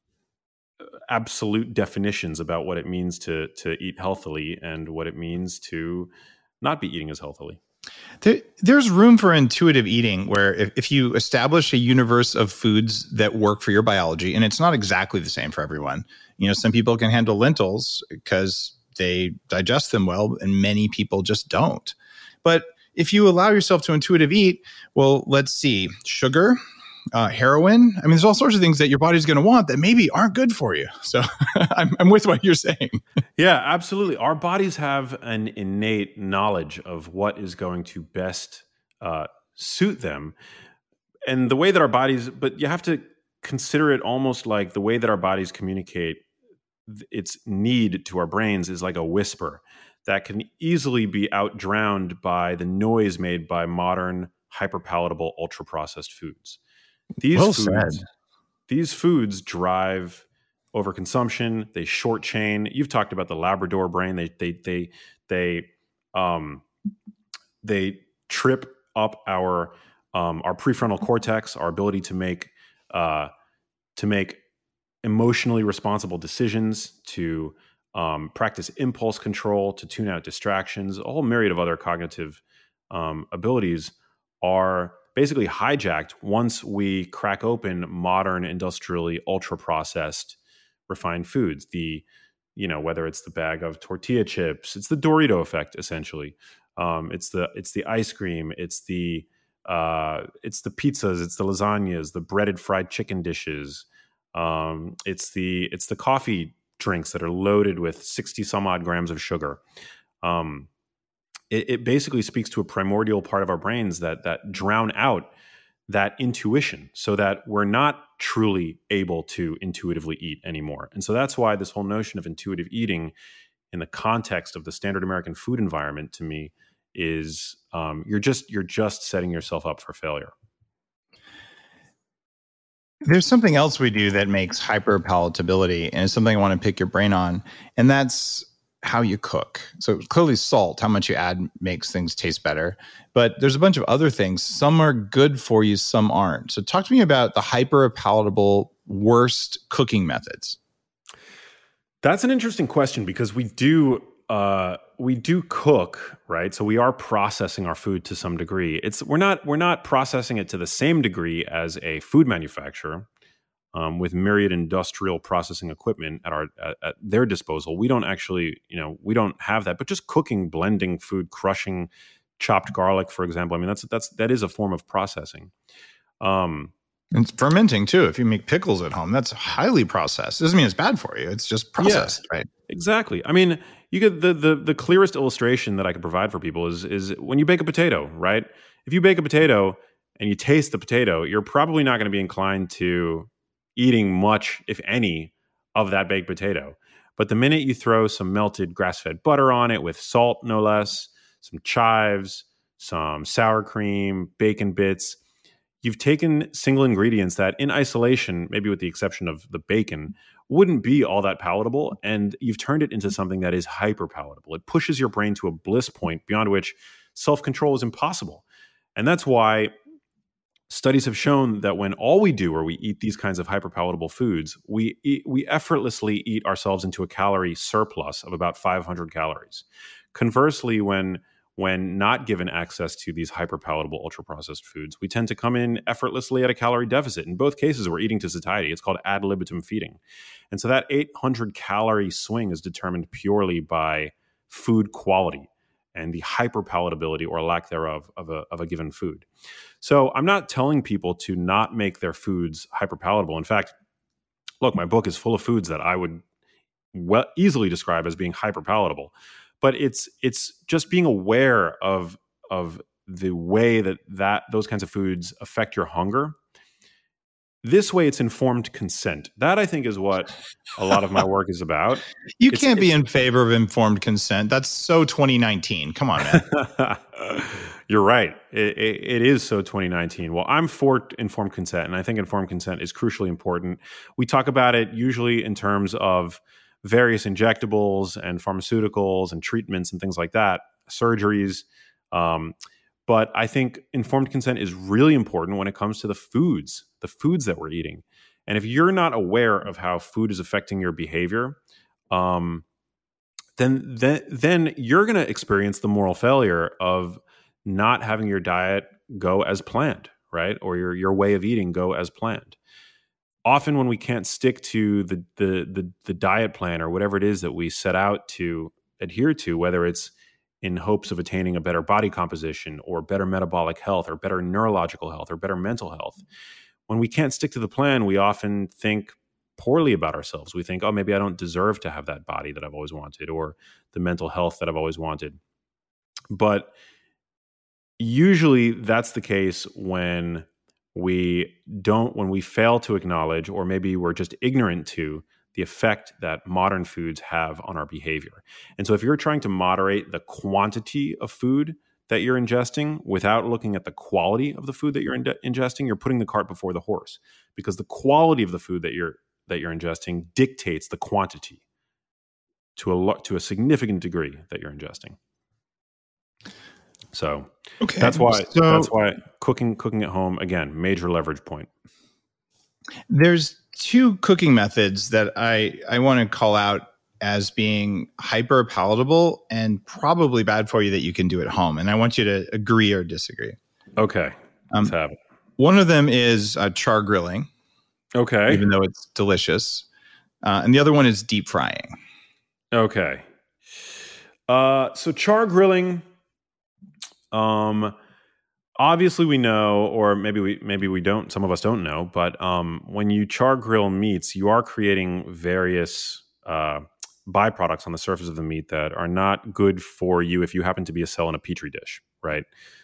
C: absolute definitions about what it means to to eat healthily and what it means to not be eating as healthily.
A: There, there's room for intuitive eating where if, if you establish a universe of foods that work for your biology, and it's not exactly the same for everyone. You know, some people can handle lentils because they digest them well, and many people just don't. But if you allow yourself to intuitive eat, well, let's see, sugar, uh, heroin. I mean, there's all sorts of things that your body's going to want that maybe aren't good for you. So I'm, I'm with what you're saying.
C: Yeah, absolutely. Our bodies have an innate knowledge of what is going to best uh, suit them. And the way that our bodies, but you have to consider it almost like the way that our bodies communicate its need to our brains is like a whisper that can easily be outdrowned by the noise made by modern, hyperpalatable, ultra-processed foods. These
A: well
C: foods,
A: said.
C: These foods drive overconsumption. They short chain. You've talked about the Labrador brain. They they they they um they trip up our um, our prefrontal cortex, our ability to make uh, to make emotionally responsible decisions, to um, practice impulse control, to tune out distractions. A whole myriad of other cognitive um, abilities are basically hijacked once we crack open modern, industrially ultra-processed, refined foods. The, you know, whether it's the bag of tortilla chips, it's the Dorito effect, essentially. Um, it's the it's the ice cream, it's the uh, it's the pizzas, it's the lasagnas, the breaded fried chicken dishes. Um, it's the it's the coffee drinks that are loaded with sixty some odd grams of sugar. Um, It, it basically speaks to a primordial part of our brains that that drown out that intuition, so that we're not truly able to intuitively eat anymore. And so that's why this whole notion of intuitive eating in the context of the standard American food environment, to me, is um, you're just you're just setting yourself up for failure.
A: There's something else we do that makes hyperpalatability, and it's something I want to pick your brain on, and that's how you cook. So clearly salt, how much you add makes things taste better. But there's a bunch of other things. Some are good for you, some aren't. So talk to me about the hyperpalatable worst cooking methods.
C: That's an interesting question, because we do uh, we do cook, right? So we are processing our food to some degree. It's we're not we're not processing it to the same degree as a food manufacturer. Um, with myriad industrial processing equipment at our at, at their disposal. We don't actually, you know, we don't have that. But just cooking, blending food, crushing chopped garlic, for example. I mean, that's that's that is a form of processing. Um,
A: and fermenting too. If you make pickles at home, that's highly processed. Doesn't mean it's bad for you. It's just processed, yeah, right?
C: Exactly. I mean, you get the the the clearest illustration that I could provide for people is is when you bake a potato, right? If you bake a potato and you taste the potato, you're probably not going to be inclined to eating much, if any, of that baked potato. But the minute you throw some melted grass-fed butter on it with salt, no less, some chives, some sour cream, bacon bits, you've taken single ingredients that in isolation, maybe with the exception of the bacon, wouldn't be all that palatable, and you've turned it into something that is hyper palatable. It pushes your brain to a bliss point beyond which self-control is impossible. And that's why studies have shown that when all we do are we eat these kinds of hyperpalatable foods, we eat, we effortlessly eat ourselves into a calorie surplus of about five hundred calories. Conversely, when when not given access to these hyperpalatable ultra-processed foods. We tend to come in effortlessly at a calorie deficit. In both cases, we're eating to satiety. It's called ad libitum feeding. And so that eight hundred calorie swing is determined purely by food quality and the hyperpalatability or lack thereof of a, of a given food. So I'm not telling people to not make their foods hyperpalatable. In fact, look, my book is full of foods that I would well, easily describe as being hyperpalatable. But it's it's just being aware of of the way that, that those kinds of foods affect your hunger. This way, it's informed consent. That, I think, is what a lot of my work is about.
A: You
C: it's,
A: can't
C: it's,
A: be in favor of informed consent. That's so twenty nineteen. Come on, man.
C: You're right. It, it, it is so twenty nineteen. Well, I'm for informed consent, and I think informed consent is crucially important. We talk about it usually in terms of various injectables and pharmaceuticals and treatments and things like that, surgeries. Um, but I think informed consent is really important when it comes to the foods, the foods that we're eating. And if you're not aware of how food is affecting your behavior, um, then, then, then you're going to experience the moral failure of not having your diet go as planned, right? Or your, your way of eating go as planned. Often when we can't stick to the, the the the diet plan or whatever it is that we set out to adhere to, whether it's in hopes of attaining a better body composition or better metabolic health or better neurological health or better mental health, when we can't stick to the plan, we often think poorly about ourselves. We think, oh, maybe I don't deserve to have that body that I've always wanted or the mental health that I've always wanted. But usually that's the case when we don't, when we fail to acknowledge, or maybe we're just ignorant to the effect that modern foods have on our behavior. And so if you're trying to moderate the quantity of food that you're ingesting without looking at the quality of the food that you're in- ingesting, you're putting the cart before the horse, because the quality of the food that you're that you're ingesting dictates the quantity to a lo- to a significant degree that you're ingesting. So okay. that's why so, that's why cooking cooking at home, again, major leverage point.
A: There's two cooking methods that I, I want to call out as being hyper palatable and probably bad for you that you can do at home. And I want you to agree or disagree.
C: Okay. Let's
A: um,
C: have it.
A: One of them is uh, char grilling.
C: Okay.
A: Even though it's delicious. Uh, and the other one is deep frying.
C: Okay. Uh, so char grilling... Um, obviously we know, or maybe we, maybe we don't, some of us don't know, but, um, when you char grill meats, you are creating various, uh, byproducts on the surface of the meat that are not good for you if you happen to be a cell in a petri dish, right?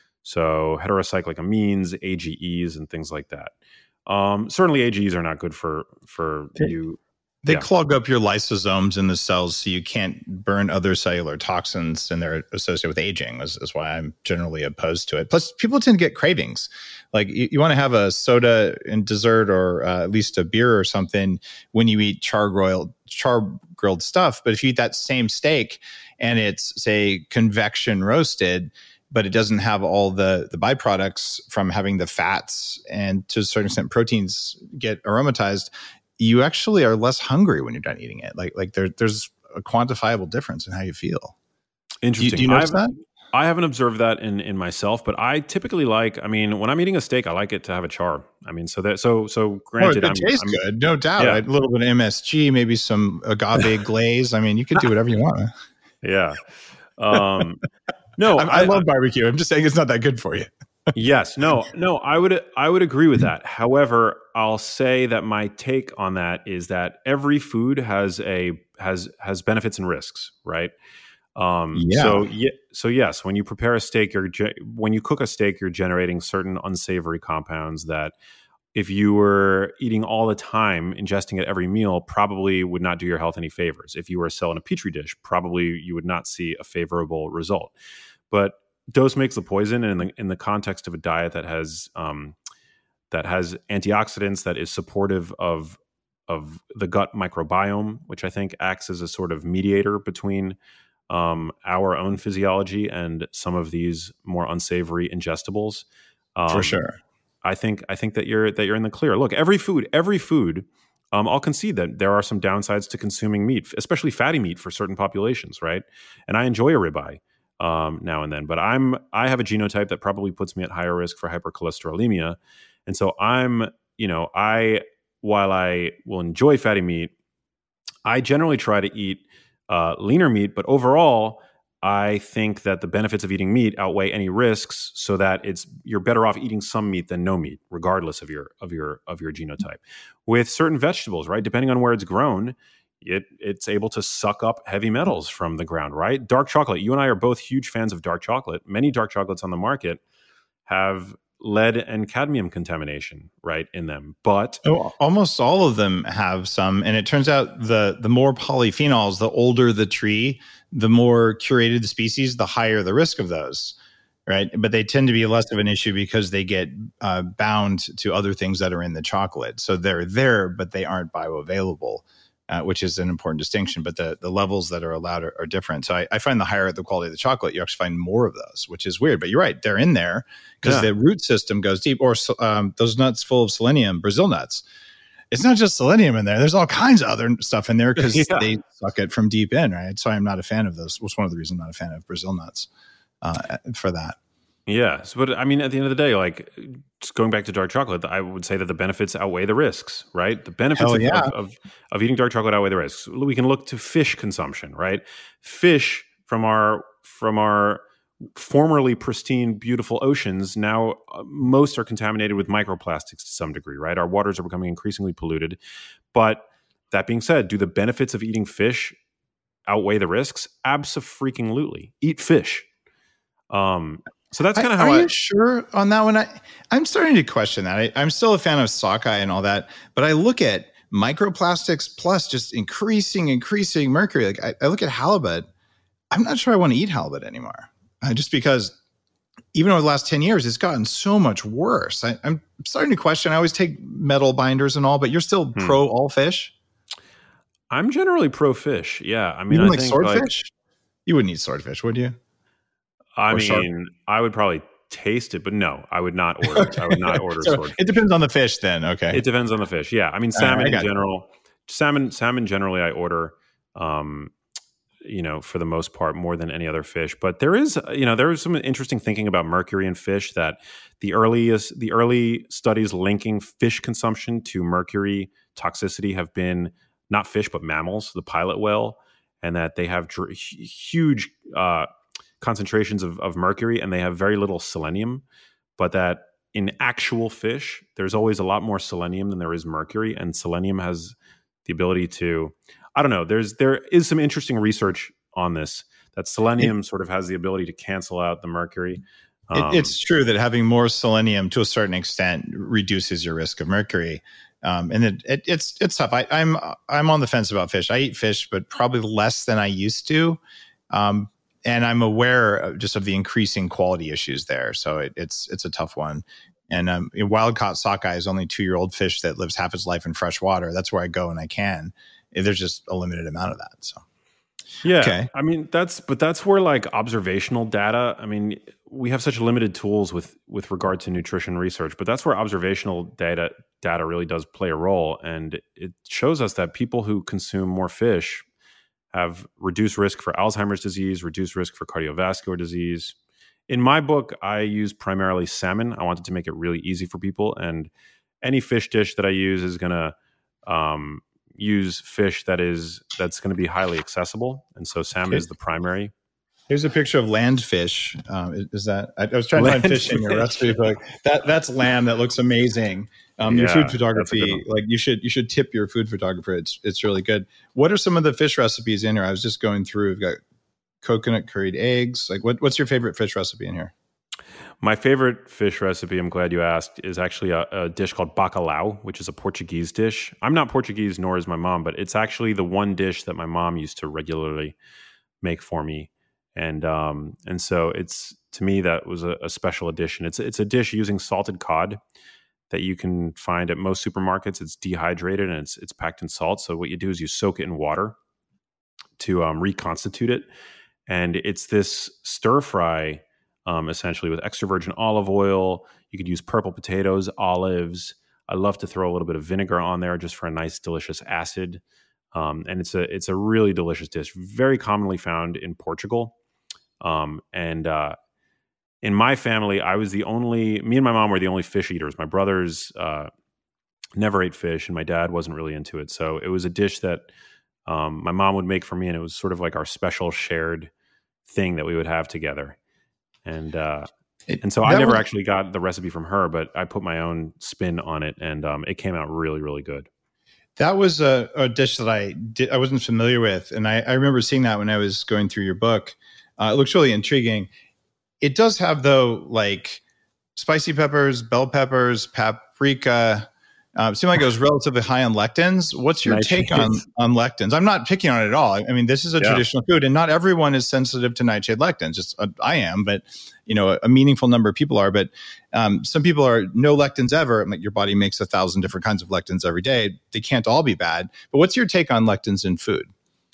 C: So heterocyclic amines, A G Es, and things like that. Um, certainly A G Es are not good for, for
A: okay.
C: you.
A: They
C: yeah.
A: clog up your lysosomes in the cells so you can't burn other cellular toxins, and they're associated with aging, is, is why I'm generally opposed to it. Plus, people tend to get cravings. Like, you, you want to have a soda in dessert or uh, at least a beer or something when you eat char-grilled, char-grilled stuff. But if you eat that same steak and it's, say, convection roasted, but it doesn't have all the, the byproducts from having the fats and, to a certain extent, proteins get aromatized, you actually are less hungry when you're done eating it. Like, like there, there's a quantifiable difference in how you feel.
C: Interesting.
A: Do you, do you notice
C: I've,
A: that?
C: I haven't observed that in, in myself, but I typically like, I mean, when I'm eating a steak, I like it to have a char. I mean, so that, so, so granted,
A: oh, it
C: I'm,
A: tastes
C: I'm,
A: good. No doubt.
C: Yeah.
A: A little bit of M S G, maybe some agave glaze. I mean, you could do whatever you want.
C: Yeah. Um, no,
A: I, I, I love barbecue. I'm just saying it's not that good for you.
C: Yes, no, no, I would I would agree with that. However, I'll say that my take on that is that every food has a has has benefits and risks, right? Um,
A: yeah.
C: So yeah, so yes, when you prepare a steak, you're ge- when you cook a steak, you're generating certain unsavory compounds that, if you were eating all the time, ingesting at every meal, probably would not do your health any favors. If you were a cell in a petri dish, probably you would not see a favorable result. But dose makes the poison, and in the in the context of a diet that has um, that has antioxidants, that is supportive of of the gut microbiome, which I think acts as a sort of mediator between um, our own physiology and some of these more unsavory ingestibles. Um,
A: For sure,
C: I think I think that you're that you're in the clear. Look, every food, every food. Um, I'll concede that there are some downsides to consuming meat, especially fatty meat for certain populations, right? And I enjoy a ribeye. um, now and then. But I'm I have a genotype that probably puts me at higher risk for hypercholesterolemia, and so I'm you know I while I will enjoy fatty meat, I generally try to eat uh, leaner meat, but overall, I think that the benefits of eating meat outweigh any risks, so that it's you're better off eating some meat than no meat, regardless of your of your of your genotype. With certain vegetables, right, depending on where it's grown, it it's able to suck up heavy metals from the ground, right? Dark chocolate. You and I are both huge fans of dark chocolate. Many dark chocolates on the market have lead and cadmium contamination right in them, but
A: oh, almost all of them have some. And it turns out the the more polyphenols, the older the tree, the more curated the species, the higher the risk of those, right? But they tend to be less of an issue because they get uh, bound to other things that are in the chocolate. So they're there, but they aren't bioavailable, uh, which is an important distinction. But the, the levels that are allowed are, are different. So I, I find the higher the quality of the chocolate, you actually find more of those, which is weird. But you're right, they're in there because yeah. the root system goes deep. Or um, those nuts full of selenium, Brazil nuts. It's not just selenium in there. There's all kinds of other stuff in there because yeah. they suck it from deep in, right? So I'm not a fan of those. Was one of the reasons I'm not a fan of Brazil nuts uh, for that.
C: Yes, but I mean, at the end of the day, like just going back to dark chocolate, I would say that the benefits outweigh the risks, right? The benefits of,
A: yeah.
C: of, of, of eating dark chocolate outweigh the risks. We can look to fish consumption, right? Fish from our from our formerly pristine, beautiful oceans, now uh, most are contaminated with microplastics to some degree, right? Our waters are becoming increasingly polluted. But that being said, do the benefits of eating fish outweigh the risks? Abso-freaking-lutely. Eat fish. Um, so that's kind of how
A: Are
C: I...
A: you sure on that one? I, I'm starting to question that. I, I'm still a fan of sockeye and all that, but I look at microplastics plus just increasing, increasing mercury. Like I, I look at halibut. I'm not sure I want to eat halibut anymore. Uh, just because even over the last ten years, it's gotten so much worse. I, I'm starting to question. I always take metal binders and all, but you're still hmm. pro all fish?
C: I'm generally pro fish. Yeah. I mean,
A: you
C: I
A: like
C: think
A: swordfish?
C: Like,
A: you wouldn't eat swordfish, would you?
C: I
A: or
C: mean,
A: shark?
C: I would probably taste it, but no, I would not order. I would not order
A: so
C: swordfish.
A: It depends on the fish then. Okay.
C: It depends on the fish. Yeah. I mean, salmon
A: right, I
C: in general, you. salmon, salmon generally I order, um, you know, for the most part, more than any other fish. But there is, you know, there is some interesting thinking about mercury in fish that the earliest, the early studies linking fish consumption to mercury toxicity have been not fish, but mammals, the pilot whale, and that they have dr- huge uh, concentrations of, of mercury and they have very little selenium, but that in actual fish, there's always a lot more selenium than there is mercury. And selenium has the ability to, I don't know. There's there is some interesting research on this that selenium it, sort of has the ability to cancel out the mercury. Um,
A: it, it's true that having more selenium to a certain extent reduces your risk of mercury, um, and it, it, it's it's tough. I, I'm I'm on the fence about fish. I eat fish, but probably less than I used to, um, and I'm aware of just of the increasing quality issues there. So it, it's it's a tough one. And um, wild caught sockeye is only two year old fish that lives half its life in fresh water. That's where I go when I can. There's just a limited amount of that. So,
C: yeah,
A: okay.
C: I mean, that's, but that's where like observational data, I mean, we have such limited tools with, with regard to nutrition research, but that's where observational data, data really does play a role. And it shows us that people who consume more fish have reduced risk for Alzheimer's disease, reduced risk for cardiovascular disease. In my book, I use primarily salmon. I wanted to make it really easy for people. And any fish dish that I use is going to, um, use fish that is that's going to be highly accessible, and so salmon okay. is the primary.
A: Here's a picture of land fish. Um, is, is that I, I was trying land to find fish, fish in your recipe book. That that's lamb. That looks amazing. Um, yeah, your food photography, like you should you should tip your food photographer. It's it's really good. What are some of the fish recipes in here? I was just going through. We've got coconut curried eggs. Like what what's your favorite fish recipe in here?
C: My favorite fish recipe, I'm glad you asked, is actually a, a dish called bacalhau, which is a Portuguese dish. I'm not Portuguese, nor is my mom, but it's actually the one dish that my mom used to regularly make for me. And um, and so it's, to me, that was a, a special addition. It's, it's a dish using salted cod that you can find at most supermarkets. It's dehydrated and it's, it's packed in salt. So what you do is you soak it in water to um, reconstitute it. And it's this stir fry Um, essentially with extra virgin olive oil. You could use purple potatoes, olives. I love to throw a little bit of vinegar on there just for a nice, delicious acid. Um, and it's a it's a really delicious dish, very commonly found in Portugal. Um, and uh, in my family, I was the only, me and my mom were the only fish eaters. My brothers uh, never ate fish, and my dad wasn't really into it. So it was a dish that um, my mom would make for me, and it was sort of like our special shared thing that we would have together. And uh,
A: It,
C: and so I never
A: was,
C: actually got the recipe from her, but I put my own spin on it, and um, it came out really, really good.
A: That was a, a dish that I did, I wasn't familiar with, and I, I remember seeing that when I was going through your book. Uh, it looks really intriguing. It does have, though, like spicy peppers, bell peppers, paprika. Uh, it seemed like it was relatively high on lectins. What's your
C: Nice.
A: take on, on lectins? I'm not picking on it at all. I mean, this is a
C: Yeah.
A: traditional food, and not everyone is sensitive to nightshade lectins. Just uh, I am, but you know, a, a meaningful number of people are. But um, some people are no lectins ever. Like your body makes a thousand different kinds of lectins every day. They can't all be bad. But what's your take on lectins in food?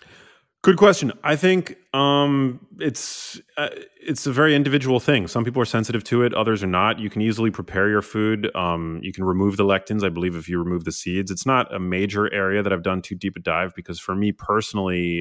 C: Good question. I think um, it's uh, it's a very individual thing. Some people are sensitive to it, others are not. You can easily prepare your food. Um, you can remove the lectins. I believe if you remove the seeds, it's not a major area that I've done too deep a dive because for me personally,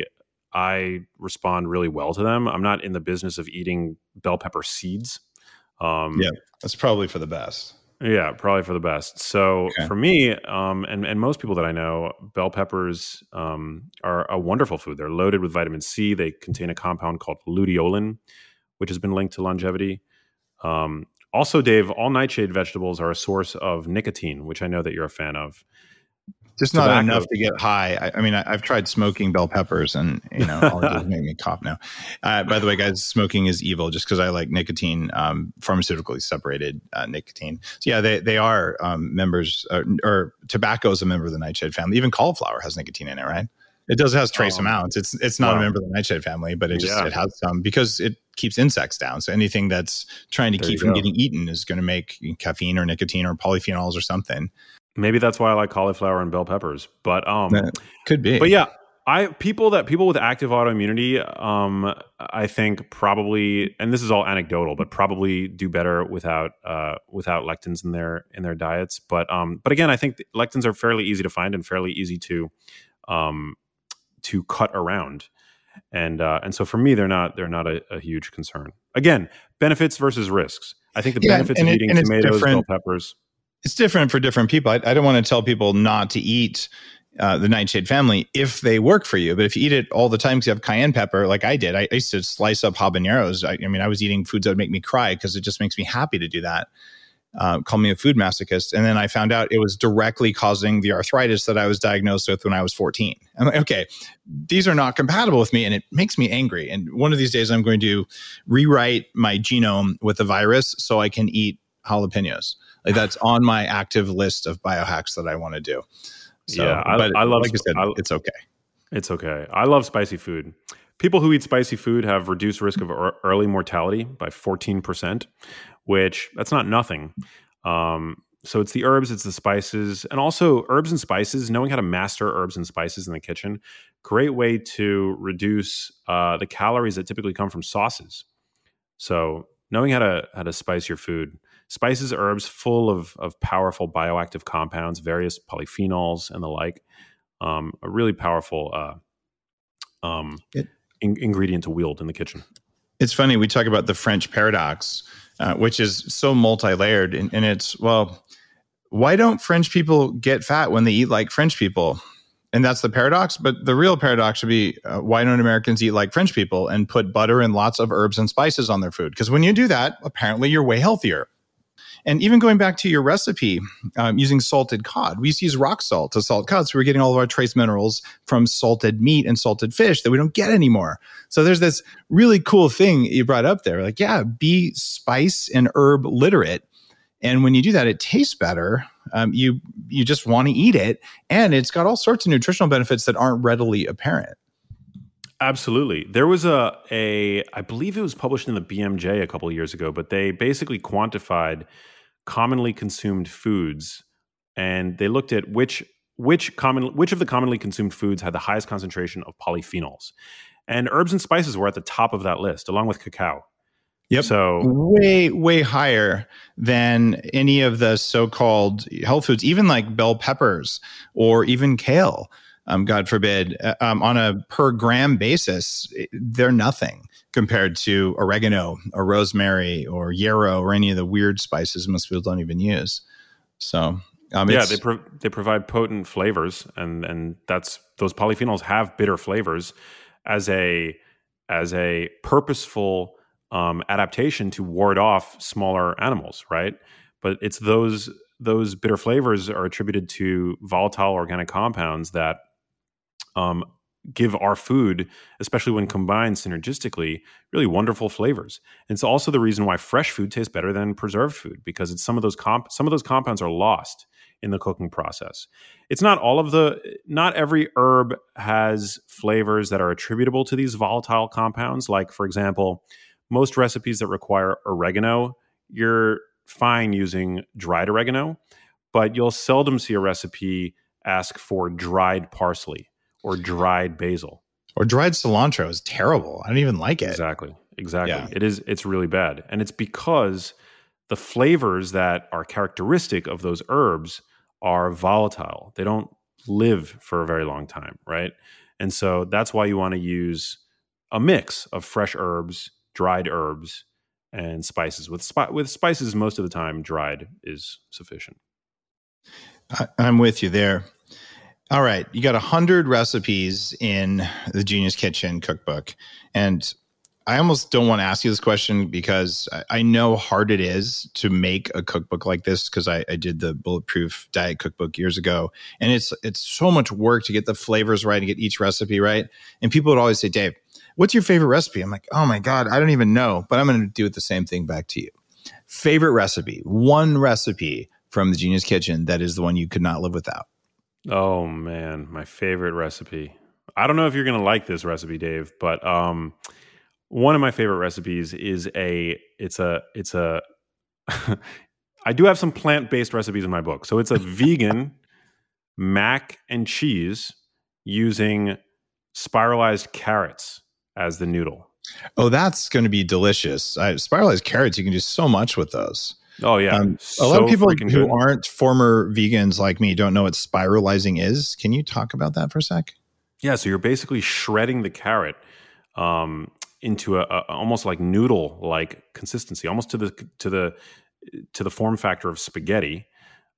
C: I respond really well to them. I'm not in the business of eating bell pepper seeds. Um,
A: Yeah, that's probably for the best.
C: Yeah, probably for the best. So
A: Okay.
C: for me, um, and and most people that I know, bell peppers um, are a wonderful food. They're loaded with vitamin C. They contain a compound called luteolin, which has been linked to longevity. Um, also, Dave, all nightshade vegetables are a source of nicotine, which I know that you're a fan of.
A: Just not
C: Tobacco.
A: enough to get high. I, I mean, I, I've tried smoking bell peppers, and you know, all it does is make me cough now. Uh, by the way, guys, smoking is evil. Just because I like nicotine, um, pharmaceutically separated uh, nicotine. So yeah, they they are um, members, uh, or tobacco is a member of the nightshade family. Even cauliflower has nicotine in it, right? It does has trace
C: Um,
A: amounts. It's it's not
C: wow.
A: a member of the nightshade family, but it just
C: Yeah.
A: it has some because it keeps insects down. So anything that's trying to
C: There
A: keep
C: you
A: from
C: go.
A: getting eaten is going to make caffeine or nicotine or polyphenols or something.
C: Maybe that's why I like cauliflower and bell peppers. But um,
A: That could be.
C: But yeah, I people that people with active autoimmunity, um, I think probably, and this is all anecdotal, but probably do better without uh, without lectins in their in their diets. But um, but again, I think lectins are fairly easy to find and fairly easy to um, to cut around. And uh, and so for me, they're not they're not a, a huge concern. Again, benefits versus risks. I think the
A: Yeah,
C: benefits
A: and
C: of
A: it-
C: eating
A: and it's
C: tomatoes, bell
A: different.
C: peppers.
A: It's different for different people. I, I don't want to tell people not to eat uh, the nightshade family if they work for you. But if you eat it all the time because you have cayenne pepper, like I did, I, I used to slice up habaneros. I, I mean, I was eating foods that would make me cry because it just makes me happy to do that. Uh, call me a food masochist. And then I found out it was directly causing the arthritis that I was diagnosed with when I was fourteen. I'm like, okay, these are not compatible with me, and it makes me angry. And one of these days I'm going to rewrite my genome with a virus so I can eat jalapenos. Like that's on my active list of biohacks that I want to do. So,
C: Yeah, I-
A: but
C: I love
A: like I said,
C: I-
A: it's okay.
C: It's okay. I love spicy food. People who eat spicy food have reduced risk of ear- early mortality by fourteen percent, which that's not nothing. Um, so it's the herbs, it's the spices, and also herbs and spices, knowing how to master herbs and spices in the kitchen, great way to reduce uh, the calories that typically come from sauces. So knowing how to how to spice your food. Spices, herbs, full of, of powerful bioactive compounds, various polyphenols and the like. Um, a really powerful uh, um,
A: It-
C: in- ingredient to wield in the kitchen.
A: It's funny. We talk about the French paradox, uh, which is so multi-layered. And, and it's, well, why don't French people get fat when they eat like French people? And that's the paradox. But the real paradox should be, uh, why don't Americans eat like French people and put butter and lots of herbs and spices on their food? Because when you do that, apparently you're way healthier. And even going back to your recipe, um, using salted cod, we used to use rock salt to salt cod. So we're getting all of our trace minerals from salted meat and salted fish that we don't get anymore. So there's this really cool thing you brought up there. Like, yeah, be spice and herb literate. And when you do that, it tastes better. Um, you you just want to eat it. And it's got all sorts of nutritional benefits that aren't readily apparent.
C: Absolutely. There was a, a, I believe it was published in the B M J a couple of years ago, but they basically quantified commonly consumed foods, and they looked at which which common which of the commonly consumed foods had the highest concentration of polyphenols, and herbs and spices were at the top of that list, along with cacao.
A: Yep.
C: So
A: way, way higher than any of the so-called health foods, even like bell peppers or even kale. Um, God forbid, uh, um, on a per gram basis, they're nothing compared to oregano or rosemary or yarrow or any of the weird spices most people don't even use. So um,
C: yeah, they pro- they provide potent flavors, and and that's those polyphenols have bitter flavors as a as a purposeful um, adaptation to ward off smaller animals, right? But it's those those bitter flavors are attributed to volatile organic compounds that um, give our food, especially when combined synergistically, really wonderful flavors. And it's also the reason why fresh food tastes better than preserved food, because it's some of those comp- some of those compounds are lost in the cooking process. It's not all of the, not every herb has flavors that are attributable to these volatile compounds. Like, for example, most recipes that require oregano, you're fine using dried oregano, but you'll seldom see a recipe ask for dried parsley or dried basil.
A: Or dried cilantro is terrible. I don't even like it.
C: Exactly. Exactly.
A: Yeah.
C: It is, it's really bad. And it's because the flavors that are characteristic of those herbs are volatile. They don't live for a very long time, right? And so that's why you want to use a mix of fresh herbs, dried herbs, and spices. With spi- with spices, most of the time, dried is sufficient.
A: I, I'm with you there. All right, you got a hundred recipes in the Genius Kitchen cookbook, and I almost don't want to ask you this question because I, I know how hard it is to make a cookbook like this, because I, I did the Bulletproof Diet cookbook years ago, and it's it's so much work to get the flavors right and get each recipe right. And people would always say, Dave, what's your favorite recipe? I'm like, oh my God, I don't even know, but I'm going to do it the same thing back to you. Favorite recipe, one recipe from the Genius Kitchen that is the one you could not live without.
C: Oh man, my favorite recipe. I don't know if you're going to like this recipe, Dave, but um, one of my favorite recipes is a, it's a, it's a, I do have some plant-based recipes in my book. So it's a vegan mac and cheese using spiralized carrots as the noodle.
A: Oh, that's going to be delicious. I, spiralized carrots, you can do so much with those.
C: Oh, yeah.
A: Um,
C: so
A: a lot of people who
C: good.
A: aren't former vegans like me don't know what spiralizing is. Can you talk about that for a sec?
C: Yeah, so you're basically shredding the carrot um, into a, a almost like noodle-like consistency, almost to the to the to the form factor of spaghetti.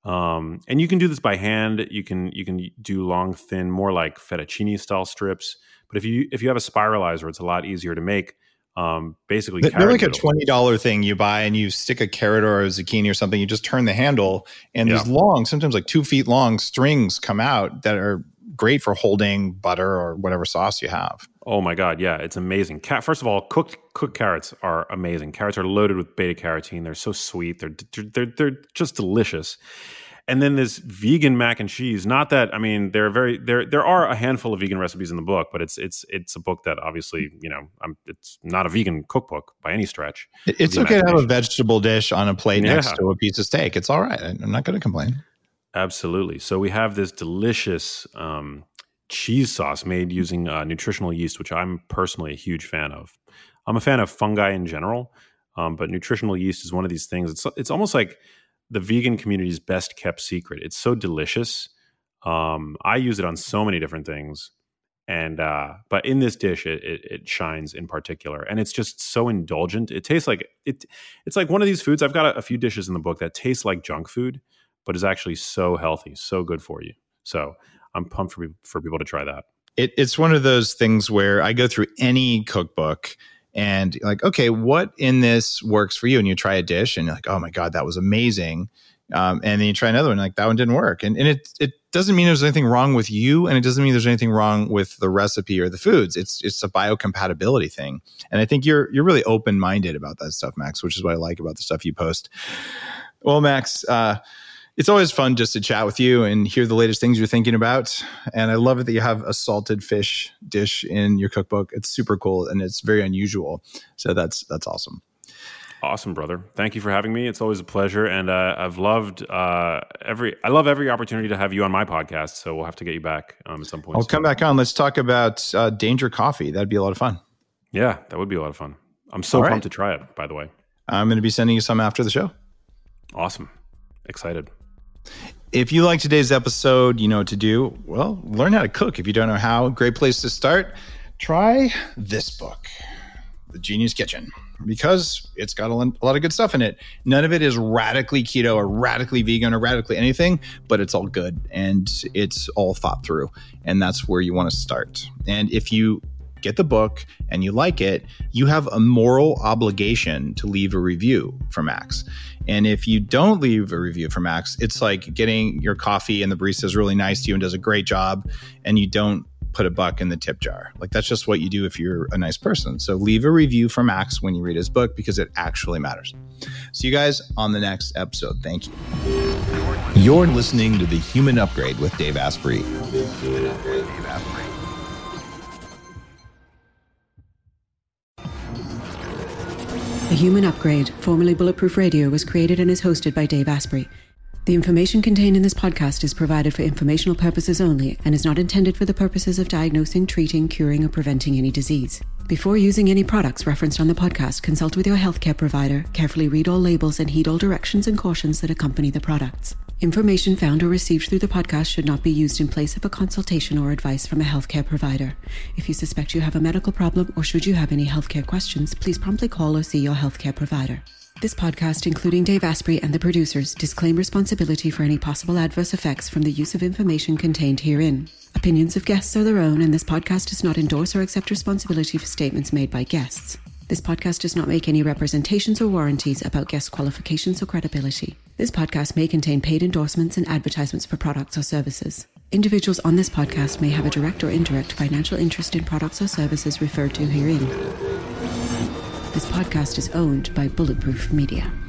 C: Um, and you can do this by hand. You can you can do long, thin, more like fettuccine style strips. But if you if you have a spiralizer, it's a lot easier to make. Um, basically,
A: they're
C: carrot
A: like
C: noodle.
A: a twenty dollars thing you buy, and you stick a carrot or a zucchini or something. You just turn the handle, and
C: Yeah.
A: these long, sometimes like two feet long strings come out that are great for holding butter or whatever sauce you have.
C: Oh my God, yeah, it's amazing. Cat, first of all, cooked cooked carrots are amazing. Carrots are loaded with beta carotene. They're so sweet. They're they're they're just delicious. And then this vegan mac and cheese. Not that I mean, there are very there there are a handful of vegan recipes in the book, but it's it's it's a book that obviously you know I'm, it's not a vegan cookbook by any stretch.
A: It's
C: The
A: okay to have a
C: imagination.
A: vegetable dish on a plate
C: Yeah.
A: next to a piece of steak. It's all right. I'm not going to complain.
C: Absolutely. So we have this delicious um, cheese sauce made using uh, nutritional yeast, which I'm personally a huge fan of. I'm a fan of fungi in general, um, but nutritional yeast is one of these things. It's it's almost like the vegan community's best kept secret. It's so delicious. Um, I use it on so many different things, and uh, but in this dish, it, it it shines in particular, and it's just so indulgent. It tastes like it. It's like one of these foods. I've got a, a few dishes in the book that taste like junk food, but is actually so healthy, so good for you. So I'm pumped for for people to try that.
A: It, it's one of those things where I go through any cookbook and like, okay, what in this works for you? And you try a dish and you're like, oh my God, that was amazing. Um, and then you try another one, like that one didn't work. And, and it it doesn't mean there's anything wrong with you, and it doesn't mean there's anything wrong with the recipe or the foods. It's it's a biocompatibility thing. And I think you're you're really open-minded about that stuff, Max, which is what I like about the stuff you post. Well, Max, uh, it's always fun just to chat with you and hear the latest things you're thinking about. And I love it that you have a salted fish dish in your cookbook. It's super cool and it's very unusual. So that's that's awesome.
C: Awesome, brother. Thank you for having me. It's always a pleasure, and uh, I've loved uh, every. I love every opportunity to have you on my podcast. So we'll have to get you back um, at some point.
A: I'll
C: soon.
A: come back on. Let's talk about uh, Danger Coffee. That'd be a lot of fun.
C: Yeah, that would be a lot of fun. I'm so
A: All
C: pumped
A: right.
C: to try it. By the way,
A: I'm going to be sending you some after the show.
C: awesome, excited.
A: If you like today's episode, you know what to do. Well, learn how to cook. If you don't know how, great place to start. Try this book. the Genius Kitchen, because it's got a lot of good stuff in it. None of it is radically keto or radically vegan or radically anything, but it's all good and it's all thought through. And that's where you want to start. And if you get the book and you like it, you have a moral obligation to leave a review for Max. And if you don't leave a review for Max, it's like getting your coffee and the barista is really nice to you and does a great job, and you don't put a buck in the tip jar. Like, that's just what you do if you're a nice person. So leave a review for Max when you read his book, because it actually matters. See you guys on the next episode. Thank you.
E: You're listening to The Human Upgrade with Dave Asprey.
F: The Human Upgrade, formerly Bulletproof Radio, was created and is hosted by Dave Asprey. The information contained in this podcast is provided for informational purposes only and is not intended for the purposes of diagnosing, treating, curing, or preventing any disease. Before using any products referenced on the podcast, consult with your healthcare provider, carefully read all labels, and heed all directions and cautions that accompany the products. Information found or received through the podcast should not be used in place of a consultation or advice from a healthcare provider. If you suspect you have a medical problem or should you have any healthcare questions, please promptly call or see your healthcare provider. This podcast, including Dave Asprey and the producers, disclaim responsibility for any possible adverse effects from the use of information contained herein. Opinions of guests are their own, and this podcast does not endorse or accept responsibility for statements made by guests. This podcast does not make any representations or warranties about guest qualifications or credibility. This podcast may contain paid endorsements and advertisements for products or services. Individuals on this podcast may have a direct or indirect financial interest in products or services referred to herein. This podcast is owned by Bulletproof Media.